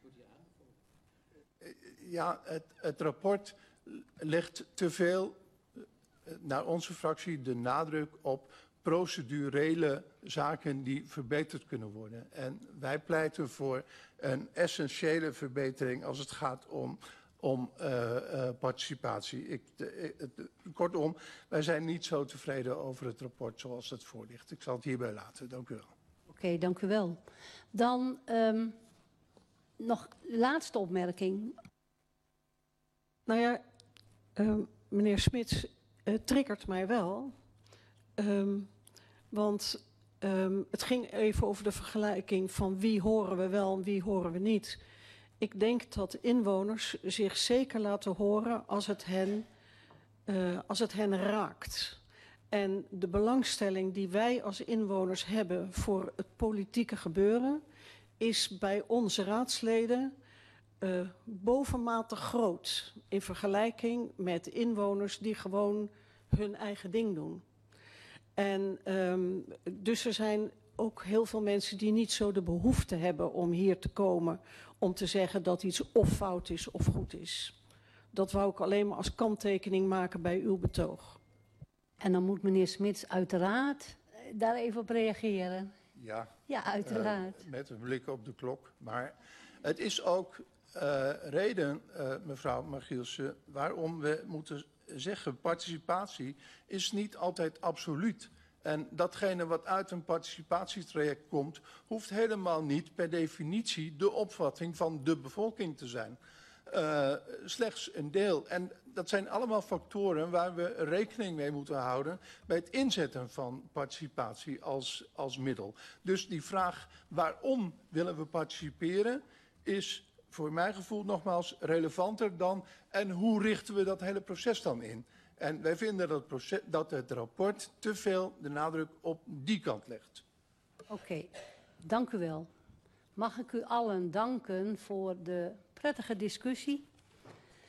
Ja, het, het rapport legt te veel, naar onze fractie, de nadruk op procedurele zaken die verbeterd kunnen worden. En wij pleiten voor een essentiële verbetering als het gaat om, om uh, uh, participatie. Ik, de, de, kortom, wij zijn niet zo tevreden over het rapport zoals het voor ligt. Ik zal het hierbij laten. Dank u wel. Oké, okay, dank u wel. Dan um, nog laatste opmerking. Nou ja, uh, meneer Smits uh, triggert mij wel. Um, want um, het ging even over de vergelijking van wie horen we wel en wie horen we niet. Ik denk dat inwoners zich zeker laten horen als het hen, uh, als het hen raakt. En de belangstelling die wij als inwoners hebben voor het politieke gebeuren is bij onze raadsleden Uh, bovenmatig groot in vergelijking met inwoners die gewoon hun eigen ding doen. En um, dus er zijn ook heel veel mensen die niet zo de behoefte hebben om hier te komen om te zeggen dat iets of fout is of goed is. Dat wou ik alleen maar als kanttekening maken bij uw betoog. En dan moet meneer Smits uiteraard daar even op reageren. Ja, ja uiteraard. Uh, met een blik op de klok. Maar het is ook Uh, reden, uh, mevrouw Magielsen, waarom we moeten zeggen participatie is niet altijd absoluut. En datgene wat uit een participatietraject komt, hoeft helemaal niet per definitie de opvatting van de bevolking te zijn. Uh, slechts een deel. En dat zijn allemaal factoren waar we rekening mee moeten houden bij het inzetten van participatie als, als middel. Dus die vraag waarom willen we participeren is voor mijn gevoel nogmaals relevanter dan en hoe richten we dat hele proces dan in? En wij vinden dat, proces, dat het rapport te veel de nadruk op die kant legt. Oké, okay, dank u wel. Mag ik u allen danken voor de prettige discussie.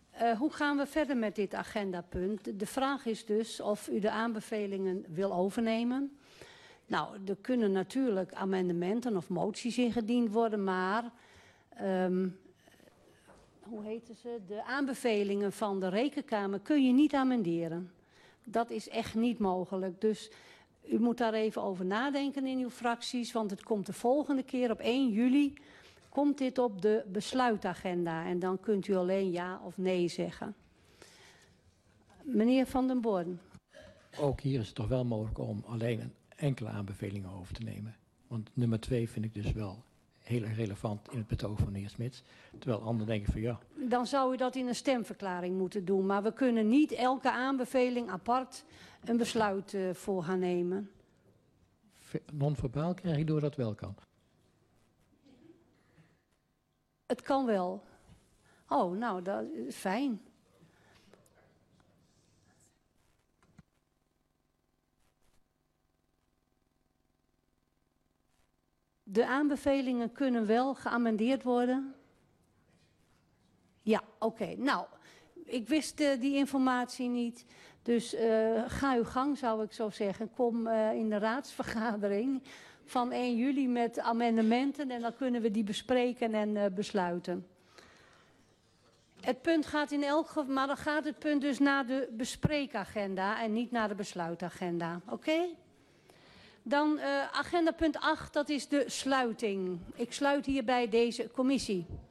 Uh, hoe gaan we verder met dit agendapunt? De vraag is dus of u de aanbevelingen wil overnemen. Nou, er kunnen natuurlijk amendementen of moties ingediend worden, maar um, hoe heten ze? De aanbevelingen van de Rekenkamer kun je niet amenderen. Dat is echt niet mogelijk. Dus u moet daar even over nadenken in uw fracties, want het komt de volgende keer op één juli... komt dit op de besluitagenda en dan kunt u alleen ja of nee zeggen. Meneer Van den Borden. Ook hier is het toch wel mogelijk om alleen een enkele aanbeveling over te nemen. Want nummer twee vind ik dus wel heel erg relevant in het betoog van de heer Smits. Terwijl anderen denken van ja. Dan zou u dat in een stemverklaring moeten doen. Maar we kunnen niet elke aanbeveling apart een besluit uh, voor gaan nemen. Non-verbaal krijg ik door dat wel kan. Het kan wel. Oh, nou, dat is fijn. De aanbevelingen kunnen wel geamendeerd worden. Ja, oké. Okay. Nou, ik wist uh, die informatie niet. Dus uh, ga uw gang, zou ik zo zeggen. Kom uh, in de raadsvergadering van één juli met amendementen en dan kunnen we die bespreken en uh, besluiten. Het punt gaat in elk geval, maar dan gaat het punt dus naar de bespreekagenda en niet naar de besluitagenda. Oké? Okay? Dan uh, agenda punt acht, dat is de sluiting. Ik sluit hierbij deze commissie.